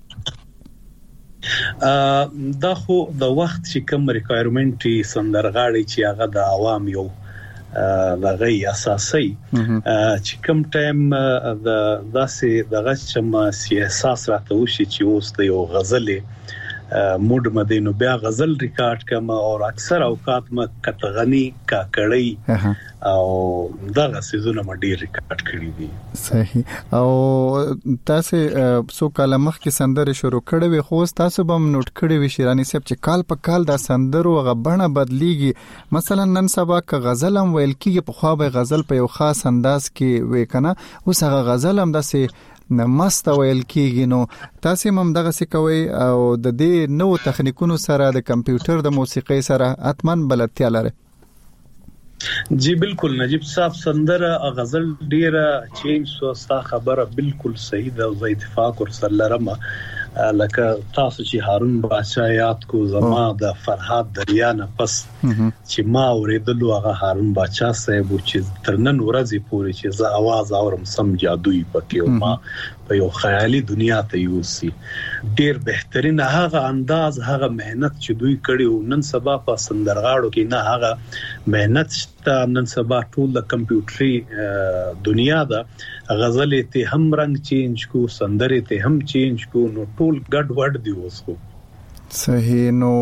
دا خو د وخت چې کم ریکوایرمنټي سندرغاړي چې هغه د عوام یو دغه اساسي چې کوم ټایم د داسې دغه چې سیاست راته وشي چې اوس د یو غزلې موډ مدینو بیا غزل ریکارډ کما او اکثر اوقات ما کتغنی کاکړی او دغه سيزونه ما ډیر ریکارډ کړی دي صحیح او تاسو سو کلمخ کې سندره شروع کړې وي خو تاسو به نوٹ کړی وي شیرانی صاحب چې کال په کال دا سندرو غبنه بدليږي مثلا نن سبا ک غزل هم ویل کیږي په خو به غزل په یو خاص انداز کې وې کنه اوس هغه غزل هم داسې مست ویل کیږي نو تاسو هم دغه څه کوي او د دې نو تخنیکونو سره د کمپیوټر د موسیقي سره اتمن بلدتیا لري جی بالکل نجیب صاحب سندره غزل ډیره چینج سو ستا خبره بالکل صحیح ده او اتفاق ور سره لرم لکه تاسو چې هارون بادشاہ یاد کو زما د فرهاد دریا نه پس چې ما اوریدلو هغه هارون بادشاہ صاحب چې ترنن ورځې پورې چې ز आवाज اورم سم جادویي پکې او ما په یو خیالي دنیا ته یوسي ډیر بهترین هغه انداز هغه مهنت چې دوی کړي نن سبا په سندرغاړو کې نه هغه مهنت شته نن سبا ټول د کمپیوټري دنیا ده غزل ته هم رنگ چینج کو سندره ته هم چینج کو نو ټول ګډ وډ دی اوس خو صحیح نو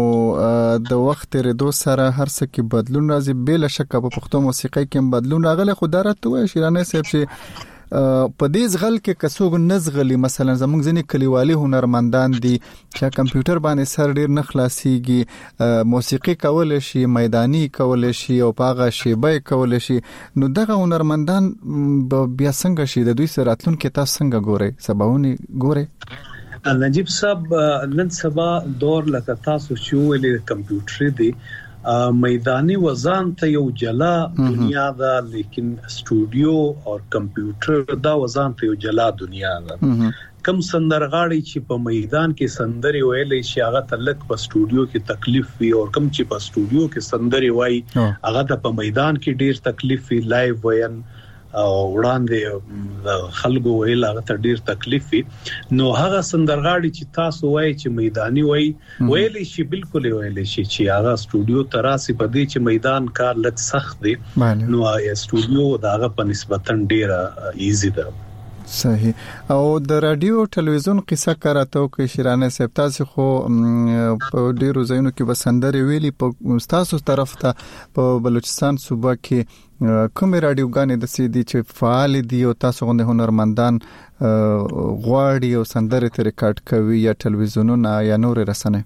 د وخت ردو سره هر څه کې بدلون راځي بل شک په پښتو موسیقي کې بدلون راغلی خو درته وای شیرانه صاحب چې په دې ځغل کې کسوګ نزغلی مثلا زموږ ځنی کلیوالي هنرمندان دي چې کمپیوټر باندې سر ډیر نه خلاصيږي موسیقي کول شي میداني کول شي او پاغه شیبه کول شي نو دغه هنرمندان بیا څنګه شي د دوی سره راتلون کې تاسو څنګه ګورئ سباوني ګورئ نجیب صاحب نن سبا دور لکه تاسو چې ویل کمپیوټر دی میدانی وزن ته یو جلا دنیا ده لیکن استودیو او کمپیوټر دا وزن ته یو جلا دنیا ده کم سندرغاړي چې په میدان کې سندري ویلې شي هغه تلک په استودیو کې تکلیف وي او کم چې په استودیو کې سندري وای هغه د په میدان کې ډیر تکلیف وي لایو وین او وړاندې خلکو ویل هغه ته ډیر تکلیف وي نو هغه سندرغاړي چې تاسو وایي چې میداني وایي ویلې شي بالکل ویلې شي چې هغه استودیو تراسي په دې چې میدان کار لږ سخت دی نو استودیو داغه په نسبتا ډیره ایزی ده صحیح او د رادیو ټلویزیون قصه کاراتو کې شیرانه صاحب تاسو خو په ډیرو ځایونو کې بسندري ویلي په تاسو طرف ته په بلوچستان صوبه کې کوم رادیوګانې د سیدي چې فعال دي او تاسو غوښنه هنرمندان غواړي او سندره ته ریکارډ کوي یا ټلویزیونونه یا نور رسنۍ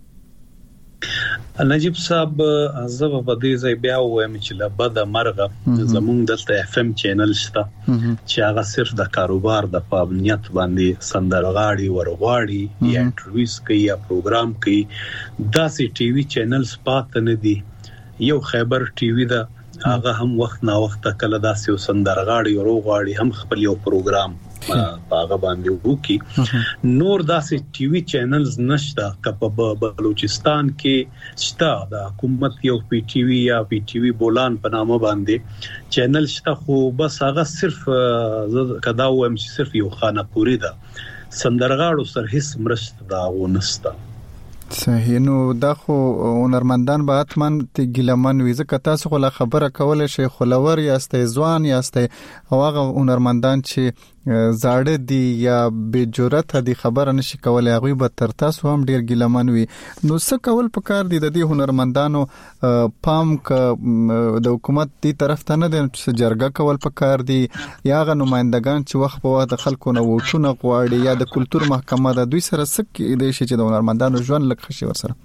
نجیب صاحب زه په دې ځای بیا وایم چې له بده مرغه زموږ دلته اف ام چینل شته چې هغه صرف د کاروبار د پابندیت باندې سندرغاړي ورغواړي یا انټرویوز کوي یا پروګرام کوي داسې ټي وي چینلز پاتې نه دي یو خیبر ټي وي دا هغه هم وخت نا وخت کله داسې سندرغاړي ورغواړي هم خپل یو پروګرام پاغه باندې وکي نور داسې ټي وي چینلز نشته کپ په بلوچستان کې شته د حکومت یو پی ټي وي یا پی ټي وي بولان په نامه باندې چینل شته خو بس هغه صرف کدا وایم چې صرف یو خانه پوری ده سندرغاړو سره هیڅ مرسته دا ونسته صحیح نو دا خو هنرمندان به اتمن ته ګلمن وي ځکه تاسو خو لا خبره کوله شي خلور یا استځوان یا است او هغه هنرمندان چې زاړه دي یا به جرأت دي خبره نشي کولای هغه به تر تاسو هم ډیر ګلمن وي نو څه کول پکار دي د دې هنرمندانو پام ک د حکومت دی طرف ته نه دي چې جرګه کول پکار دي یا غو نمائندگان چې وخت په وخت خلکو نو وټونه غواړي یا د کلچر محکمه د دوی سره سک د شي چې د هنرمندانو ژوند لکه خشي ورسره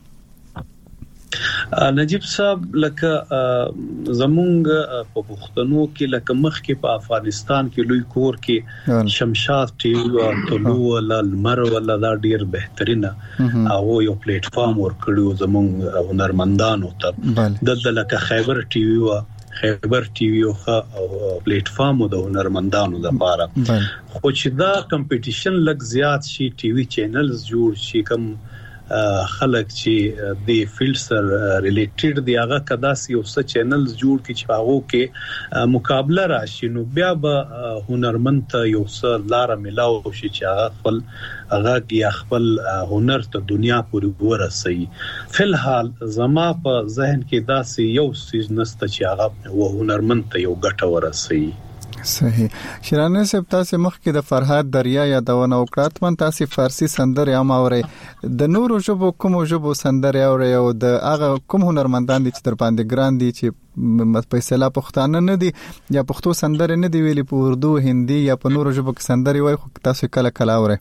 نجیب صاحب لکه زمونږ په پښتنو کې لکه مخ کې په افغانستان کې لوی کور کې شمشاد ټي وي او طلوع ولا المر ولا دا ډیر بهترینه او یو پلیټ فارم ورکړو زمونږ هنرمندانو ته د لکه خیبر ټي وي او خیبر ټي وي او پلیټ فارم د هنرمندانو لپاره خو چې دا کمپټیشن لږ زیات شي ټي وي چینلز جوړ شي کوم خلک چې د فیلډ سره ریلیټډ دی هغه کدا سی او څه چینلز جوړ کی چې هغه کې مقابله راشي نو بیا به هنرمند ته یو څه لار ملاو شي چې هغه خپل هغه یا خپل هنر ته دنیا پورې ورسوي فلحال زما په ذهن کې دا سی یو سیز نسته چې هغه و هنرمند ته یو ګټه ورسوي صحیح شیرانه صاحب تاسو مخکې د فرهاد دریا یادونه وکړه من تاسو فارسی سندره هم اوري د نورو ژبو کوم ژبو سندره اوري او د هغه کوم هنرمندان دي چې تر باندې ګران دي چې په اصطلاح پښتانه نه دي یا پښتو سندره نه دی ویلي په اردو هندي یا په نورو ژبو کې سندره وای خو تاسو کله کله اوري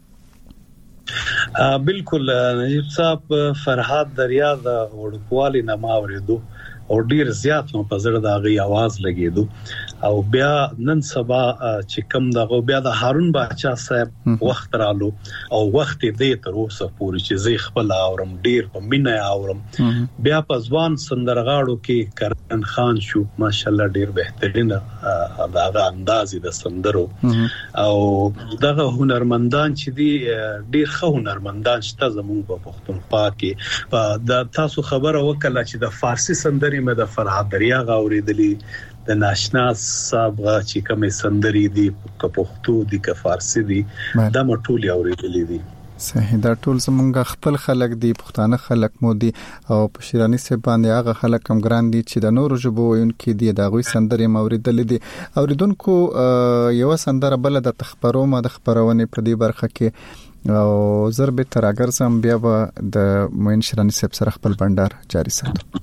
بالکل نجیب صاحب فرهاد دریا د وړوالي نه ما اوریدو او ډیر زیات نو په زړه د غي आवाज لګیدو او بیا نن سبا چې کوم دغه بیا د هارون باچا صاحب وخت رالو او وخت دې تر اوسه پورې چې زه خپل اورم ډیر په مینه اورم بیا په ځوان سندرغاړو کې کرن خان شو ماشاءالله ډیر بهترینه دغه انداز د سندرو او دغه هنرمندان چې دي ډیر ښه هنرمندان شته زموږ په پښتونخوا کې د تاسو خبره وکړه چې د فارسی سندري مې د فرهاد دریا غوړېدلې د ناشنا صاحب چې کومه سندري دي په پښتو دي که فارسی دي دا مټول اورېدلې دي صحیح دا ټول زمونږ خپل خلک دي پښتانه خلک مو دي او په شیرانی سه باندې هغه خلک هم ګران دي چې د نورو ژبو وینکي دي دا غوي سندري موریدلې دي اوریدونکو یو سندره بل د تخبرو ما د خبرونه په دې برخه کې او ضرب تر اگر سم بیا به د موین شیرانی سه سره خپل بندر جاری ساتو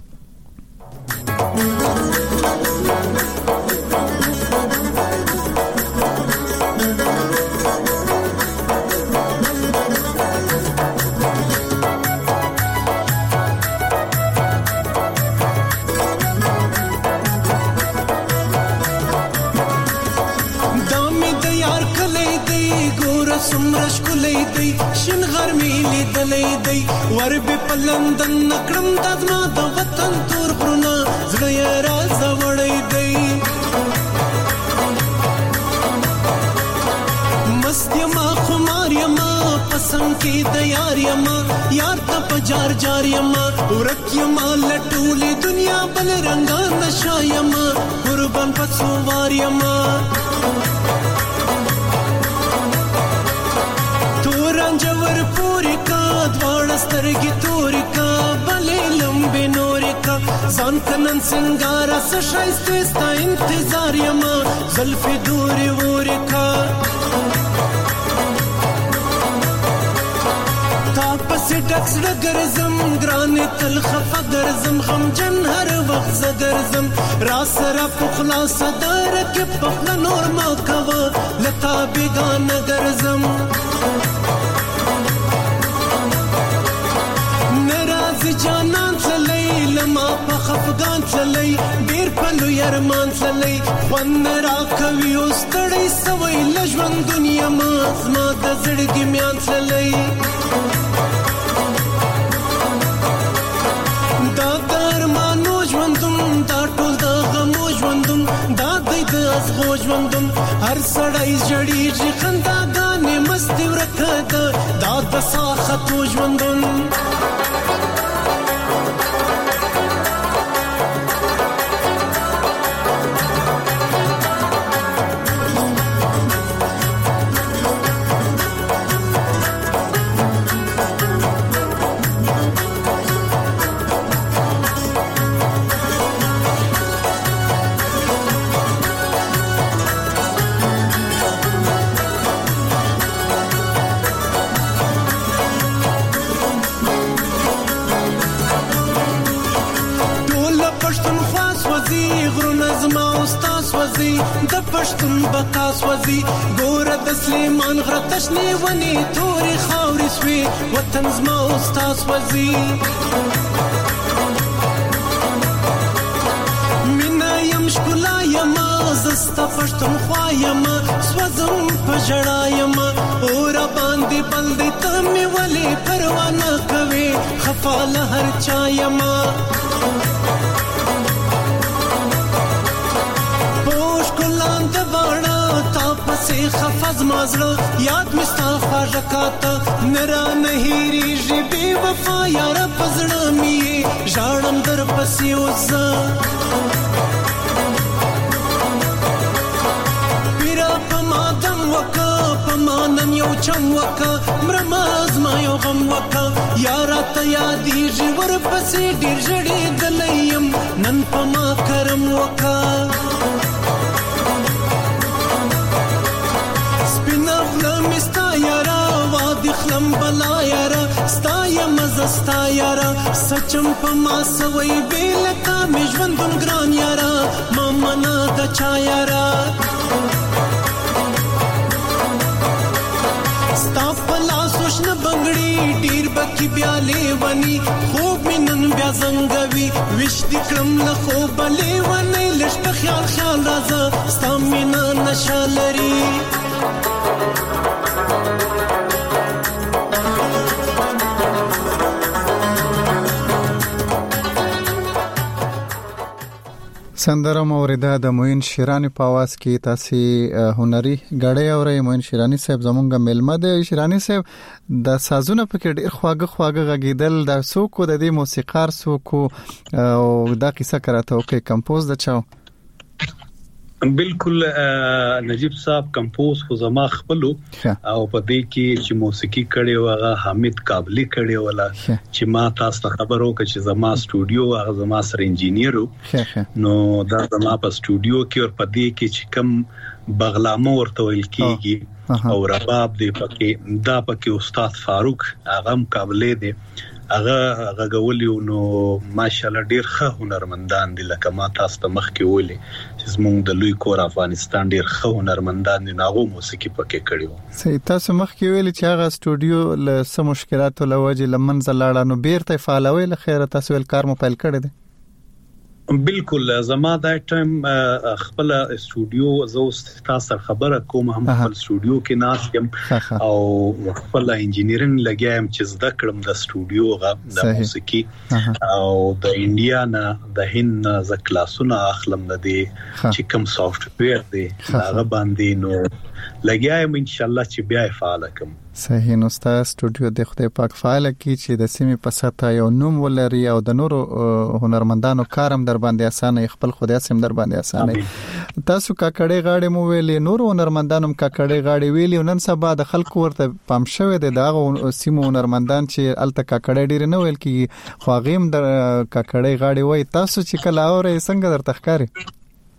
سمرش کولې دی شین غرمې لیدلې دی ور به پلندن نکړم دزما د وطن تور پرنا زړه راز وړې دی مست یما خمار یما پسند کې د یار یما یار ته پجار جار یما ورک یما لټولې دنیا بل رنگا نشا یما قربان پسو وار یما رنجور پوری کا دوان سترگی توری کا بلے لمبے نوری کا زان کنن سنگارا سشایستی ستا انتظار یما زلفی دوری ووری کا تا پسی ڈکس ڈگرزم گرانی تل خفا گرزم خم جن ہر وقت زگرزم راس را پخلا صدر کے پخلا نور ما کوا لتا بیگان گرزم جانان تللی لما په خفقان تللی ډیر پلو یرمان تللی خوند را کوي اوس تړي سوي لژوند دنیا ما زما د زړګي میان تللی دا درمانو ژوندم دا ټول د غمو ژوندم دا د ازغو ژوندم هر سړی جړی خنداګانې مستی ورکه دا د ساختو ژوندم د پښتون بکاس وزي ګور د سلیمان غره تشنی ونی توري خاوري سوي وطن زما استاد وزي مینا یم شکلا یم زستا پښتون خوا یم سوزم پجړا یم اور باندې بلدي تمه ولي پروا نه کوي خفال هر چا یم سے خفز مازلو یاد مستا خواجکاتا نرا نهیری جی بی وفا یارا پزڑا میے جاڑم در پسی اوزا پیرا پما دم وکا پما نن یو چم وکا مرماز ما یو غم وکا یارا تا یادی جی ور پسی دیر جڑی دلیم نن پما کرم وکا خلم بلا یارا ستا یم زستا یارا سچم په ما سوي بیلتا می ژوندون ګران یارا ما منا د چا یارا ستا په لاس وشنه بنګ زنګړي ډیر بکی بیا لیونی خوب منن بیا زنګوي وش د کرم له خوب لیونی لښ په خیال خیال راځه ستامینا نشالري سندره موریده د موین شیرانی په आवाज کې تاسو هنري غړې اورې موین شیرانی صاحب زمونږ ملمه د شیرانی صاحب د سازونه په کې ډیر خواږه خواږه غږیدل د سوکو د دې موسیقار سوکو او دا کیسه کراته او کې کمپوز د چاو بالکل نجیب صاحب کمپوز خو زما خپلو او په دې کې چې موسیقي کړي وغه حمید قابلی کړي ولا چې ما تاسو خبرو کې چې زما سټوډیو هغه زما سره انجینیرو نو دا زما په سټوډیو کې او په دې کې چې کم بغلامو ورته ویل کیږي او رباب دی پکې دا پکې استاد فاروق هغه مقابله دی هغه غغولیو نو ماشاءالله ډیر ښه هنرمندان دي لکه ما تاسو ته مخ کې ویلي چې زموږ د لوی کور افغانستان ډیر ښه هنرمندان دي ناغو موسیقي پکې کړیو صحیح تاسو مخ کې ویلي چې هغه سټوډیو له سم مشکلاتو لوجه لمنځه لاړه نو بیرته فعالوي له خیره تاسو ول کار مو پیل کړی دی بالکل زما دا ټایم خپل سټوډیو زو تاسو خبره کوم هم خپل سټوډیو کې ناس یم او خپل انجینیرینګ لګیایم چې زده کړم د سټوډیو غو د موسیقي او د انډیا نه د هند ز کلاسونه اخلم د دې چې کوم سافټ ویر دی هغه باندې نو لګیایم ان شاء الله چې بیا فعال کوم صحیح نو ستاسو سټوډیو د خدای پاک فعال کی چې د سیمې په سطح یو نوم ولري او د نورو هنرمندانو کارم در باندې اسانه خپل خدای سم در باندې اسانه تاسو کاکړې غاړې مو ویلې نورو هنرمندانو کاکړې غاړې ویلې نن سبا د خلکو ورته پام شوه د دغه سیمو هنرمندان چې الته کاکړې ډیر نه ویل کی خو غیم در کاکړې غاړې وای تاسو چې کله اورې څنګه در تخکاری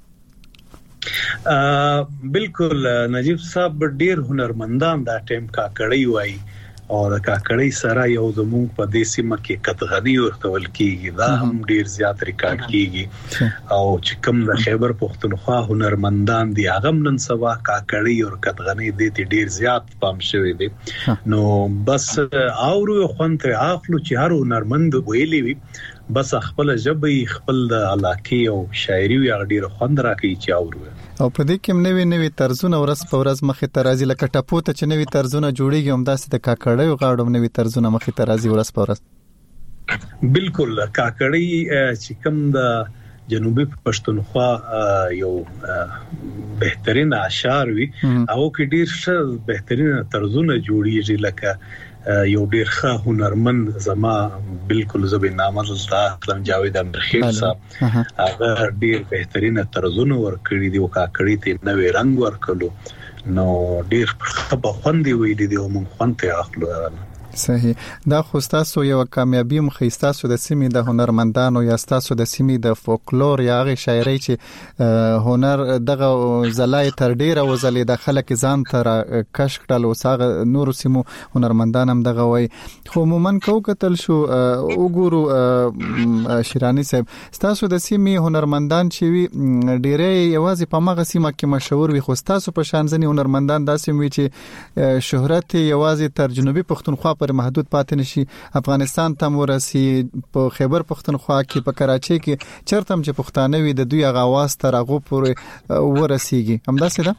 بالکل نجیب صاحب ډیر هنرمندان دا ټیم کاکړی وای او کاکړی سره یو زموږ په دیسي مکه کتغنی ورته ول کیږي دا هم ډیر زیات ریکارډ کیږي او چې کوم د خیبر پختونخوا هنرمندان دی هغه نن سبا کاکړی او کتغنی دې ډیر زیات پام شوی دی نو بس اورو خونته اخلو چې هر هنرمند ویلی وي بس خپل ژبې خپل د علاقې او شاعري او ډیر خوند راکې چې اورو او په دې کې نوې نوې طرزونه ورځ په ورځ مخې ته راځي لکه ټپو ته چې نوې طرزونه جوړیږي هم داسې د کاکړې غاړو نوې طرزونه مخې ته راځي ورځ په ورځ بالکل کاکړې چې کوم د جنوبي پښتونخوا یو بهترین اشعار وي او کې ډیر ښه بهترین طرزونه جوړیږي لکه یو ډیر ښه هنرمند زما بالکل زبې نامه زلطان جاوید امرخیل صاحب هغه ډیر بهترینه طرزونه ورکړي دي او کاکړي ته نوې رنگ ورکړو نو ډیر ښه په خوندې ویلي دي او مونږ خوند ته اخلو صحیح دا خو تاسو یو کامیابی مخېستاسو د سیمې د هنرمندانو یا تاسو د سیمې د فولکلور یا غي شاعري چې هنر دغه زلای تر ډیره وزلې د خلک ځان تر کش کړل او ساغه نور سیمو هنرمندان هم دغه وای خو عموما کو کتل شو وګورو شیرانی صاحب تاسو د سیمې هنرمندان چې وی ډیره یوازې په مغه سیمه کې مشهور وي خو تاسو په شان ځنی هنرمندان داسې وي چې شهرت یوازې تر جنوبي پښتونخوا پر محدود پاتې نشي افغانستان ته ورسي په خیبر پښتونخوا کې په کراچۍ کې چرته هم چې پښتانه وي د دوی غواز تر هغه پورې ورسیږي همداسې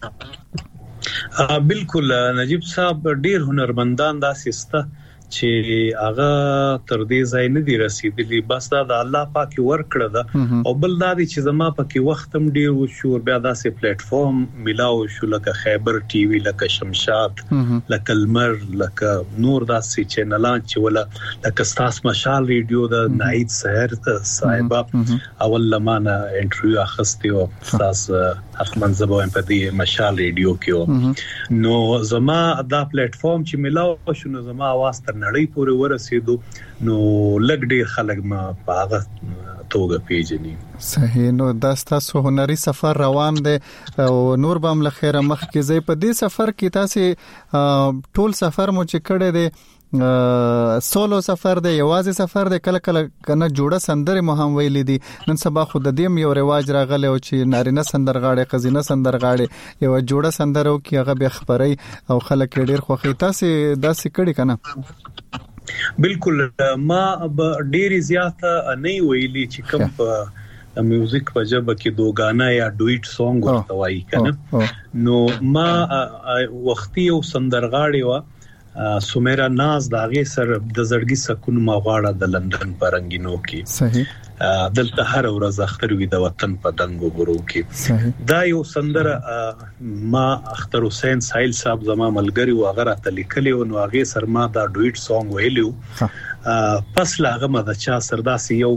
ده بالکل نجیب صاحب ډیر هنرمندان داسې سته چې هغه تر دې ځای نه دی رسیدلی بس دا د الله پاک ورکړه ده او بل دا دی چې زما پکې وخت هم ډیر وشو بیا داسې پلیټ فارم ملاو شو لکه خیبر ټي وي لکه شمشاد لکه المر لکه نور داسې چینلان چې ولا لکه ستاس مشال ریډیو د نایت سحر صاحب اول لمانه انټرویو اخستي او ستاس حتمن زبویم په دې مشال ریډیو کې نو زما دا پلیټ فارم چې ملاو شو نو زما आवाज نړۍ پورې ورسېدو نو لګ ډیر خلک ما په هغه توګه پیژني صحیح نو دا تاسو هنري سفر روان دي او نور به هم له خیره مخ کې زی په دې سفر کې تاسو ټول سفر مو چې کړی دی سولو سفر دی یوازې سفر دی کله کله کنه جوړه سندره مو هم ویلې دي نن سبا خو د دې یو رواج راغلی او چې نارینه سندرغاړي قزینه سندرغاړي یو جوړه سندره او کې هغه به خبري او خلک ډیر خوخي تاسو داسې کړي کنه بالکل ما ډیر زیاته نه ویلي چې کوم په میوزیک په جبه کې دوګانا یا ډویټ سونګ ورته وایي کنه نو ما وختي او سندرغاړي وا سمیرا ناز داغه سر د زړګي سکون ما غواړه د لندن پرنګینو کې صحیح دلته هر ورځ اختر وي د وطن په دنګو غرو کې دا یو سندره ما اختر حسین سایل صاحب زما ملګری و هغه راته لیکلی او نو هغه سر ما دا ډویټ سونګ ویلو پس لاغه ما د چا سرداسي یو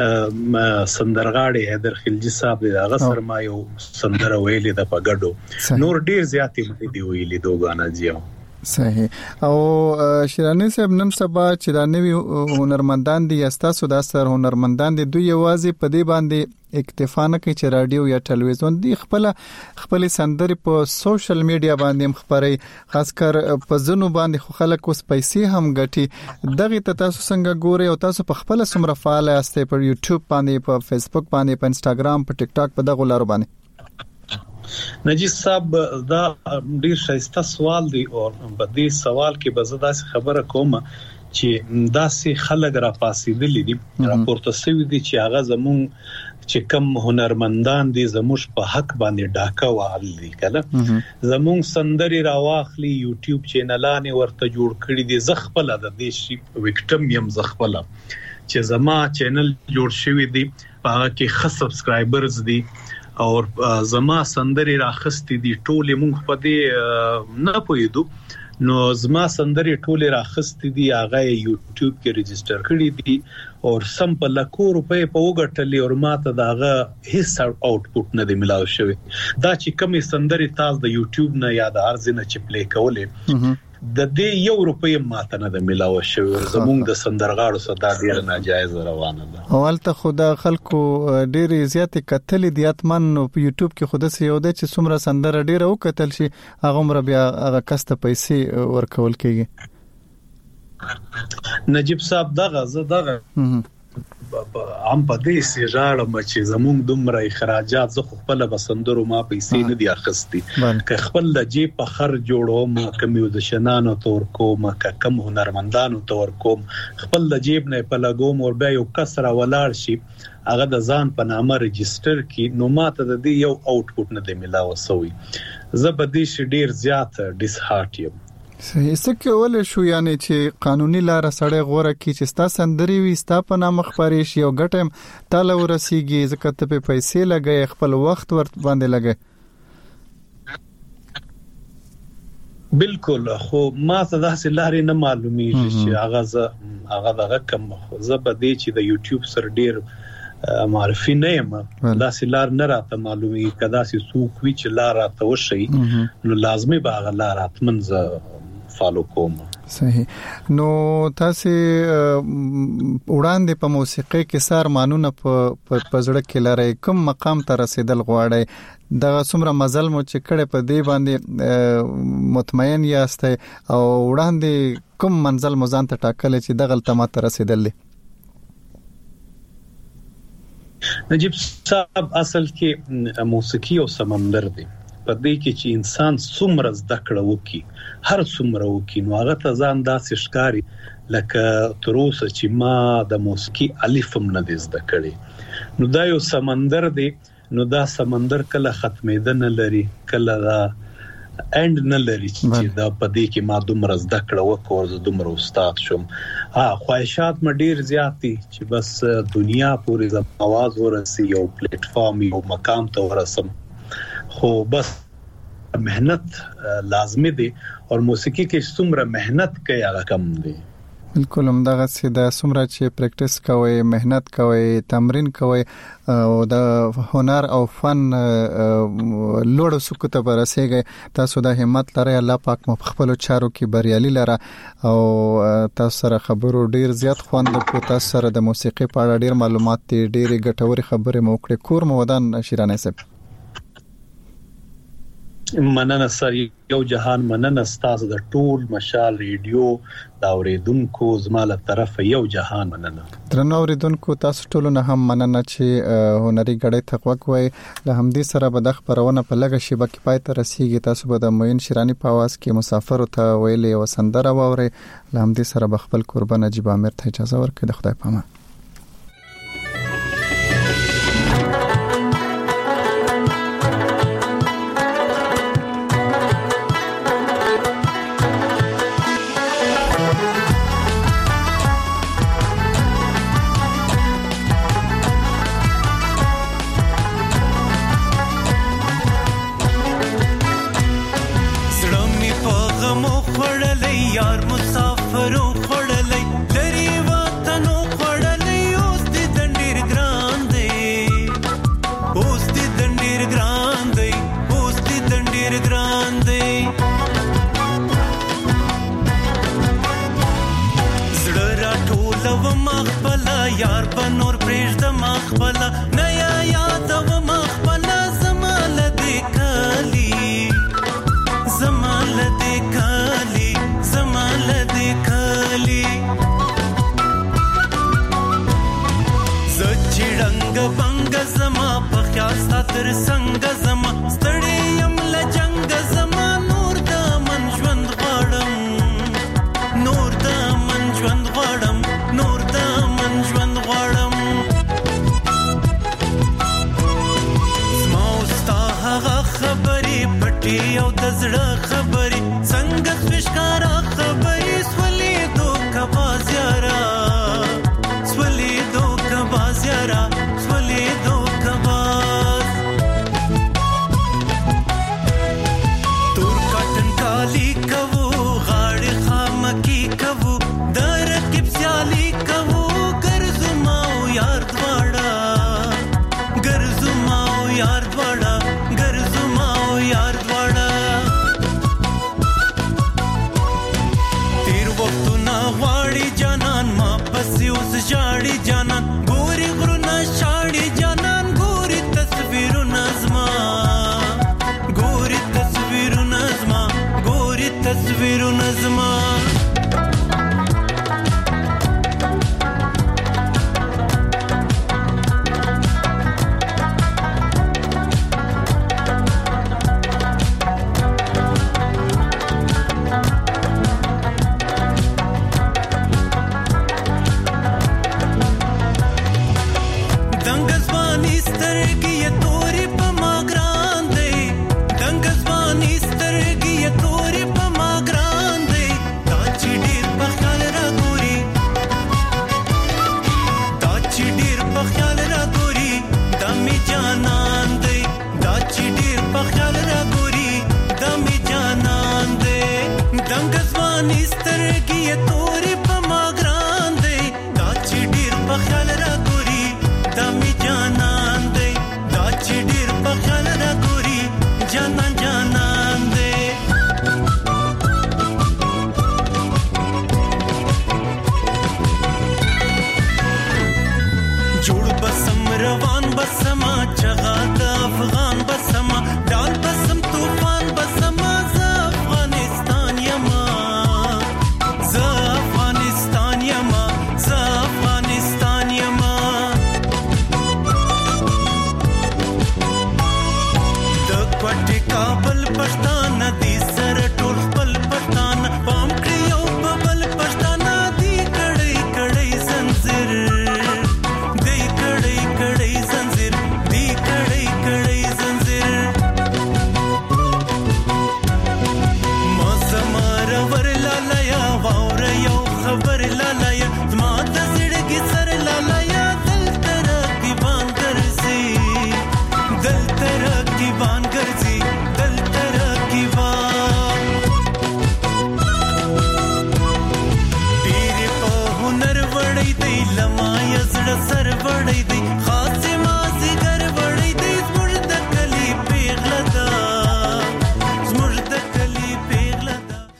سندرغاړي حیدر خلجی صاحب دغه سر ما یو سندره ویلې د پګړو نور ډیر زیاتې مې دی ویلې دوغانا جیو صحیح او شیرانی صاحب نن سبا چې دا نوی هنرمندان دي استاسو د اثر هنرمندان دي دوی یوازې په دې باندې اکتفا نه کوي چې رادیو یا ټلویزیون دی خپل خپل سندري په سوشل میډیا باندې خبري خاص کر په زنو باندې خو خلک اوس پیسې هم ګټي دغه ته تاسو څنګه ګوري او تاسو په خپل سمره فعال یاستئ په یوټیوب باندې په فیسبوک باندې په انستګرام په ټیک ټاک په دغه لارو باندې نجیب صاحب دا ډیر شایسته سوال دی او په دې سوال کې به زه داسې خبره کوم چې داسې خلک را پاسېدلې دي راپورته شوی دي چې هغه زمون چې کم هنرمندان دي زموږ په حق باندې ډاکا وهل دي کله زمون سندري راواخلي یوټیوب چینلانه ورته جوړ کړی دي زغپل د دې شي وکټم يم زغپل چې زما چینل جوړ شوی دي هغه کې خاص سبسکرایبرز دي او زما سندري راخستې دي ټوله مونږ په دې نه پویدو نو زما سندري ټوله راخستې دي هغه یوټیوب کې ريجستره کړې دي او سم په لکو روپے په وګټلې او ماته داغه هیڅ اوټپوټ نه دی ملاو شوی دا چې کمی سندري تاسو د یوټیوب نه یا د ارزنه چې پلی کولې د دې یو روپے ماته نه د ملاو شوی زموږ د سندرغاړو صدا ډیر ناجایز روانه ده اولته خدا خلکو ډیر زیات قتل دي اتمن په یوټیوب کې خود سه یو د چې څومره سندره ډیر او قتل شي هغه مر بیا هغه کسته پیسې ورکول کیږي نجیب صاحب دغه زه دغه عام په دې سیجاړه مچ زموږ دومره اخراجات زه خپل بسندرو ما پیسې نه دی اخستي که خپل د جیب په خر جوړوم کمیوزیشنانو تور کوم که کم هنرمندانو تور کوم خپل د جیب نه په لګوم او بیا یو کسره ولاړ شي هغه د ځان په نامه ريجستره کی نو ماته د دې یو اوټپوټ نه دی ملاو سوی زه به دې شي ډیر زیات ډیس هارت یم صحیح څه ول شو یعنی چې قانوني لار سره غوړه کی چې ستا سندري وي ستا په نام خبرې شي او ګټم تاله ورسیږي ځکه ته په پیسې لګي خپل وخت ورت باندې لګي بالکل خو ما ته داسې لارې نه معلومیږي چې هغه هغه دغه کم زه به دې چې د یوټیوب سر ډیر معرفي نه یم داسې لار نه راته معلومي کدا سي سوق وی چې لار راته وشي نو لازمي به هغه لار اتمنځ فالو کوم صحیح نو تاسو وړاندې په موسیقي کې سار مانونه په پزړه کې لري کوم مقام ته رسیدل غواړي دا څومره مزل مو چې کړه په دې باندې مطمئن یاست او وړاندې کوم منزل مو ځان ته ټاکل چې دغه تمه ته رسیدل نجیب صاحب اصل کې موسیقي او سمندر دی په دې کې چې انسان څومره زده کړه وکي هر څومره وکي نو هغه ته ځان داسې ښکاری لکه تر اوسه چې ما د موسیقي الف هم نه زده کړي نو دا یو سمندر دی نو دا سمندر کله ختمېدنه لري کله دا اند نه لري چې دا په دې کې ما دومره زده کړه وکړ زه دومره استاد شوم ها خواهشات م ډیر زیات دي چې بس دنیا پورې زم आवाज ورسي یو پلیټ فارم یو مقام ته ورسم خو بس مهنت لازمي دي او موسیقي کې څومره مهنت کوي هغه کم دي بالکل هم دغه سیده څومره چې پریکټیس کوي مهنت کوي تمرین کوي او د هنر او فن لوړ سکوت برسېږي تاسو د همت لري الله پاک مو خپل چارو کې بریالي لره او تاسو سره خبرو ډیر زیات خوند په تاسو سره د موسیقي په اړه ډیر معلومات دي ډیر ګټوري خبرې مو کړې کور مو ودان شیرانه صاحب مننه سر یو جهان مننه ستاسو د ټول مشال ریډیو دا اوریدونکو زماله طرف یو جهان مننه درنو اوریدونکو تاسو ټول نه هم مننه چې هنري غړې تقوک وای له همدې سره به د خبرونه په لګه شبکې پای ته رسیدي تاسو به د موین شیرانی په आवाज کې مسافر ته ویلې وسندره ووري له همدې سره به خپل قربان نجیب امیر ته اجازه ورکړي د خدای پامه Dangas vanis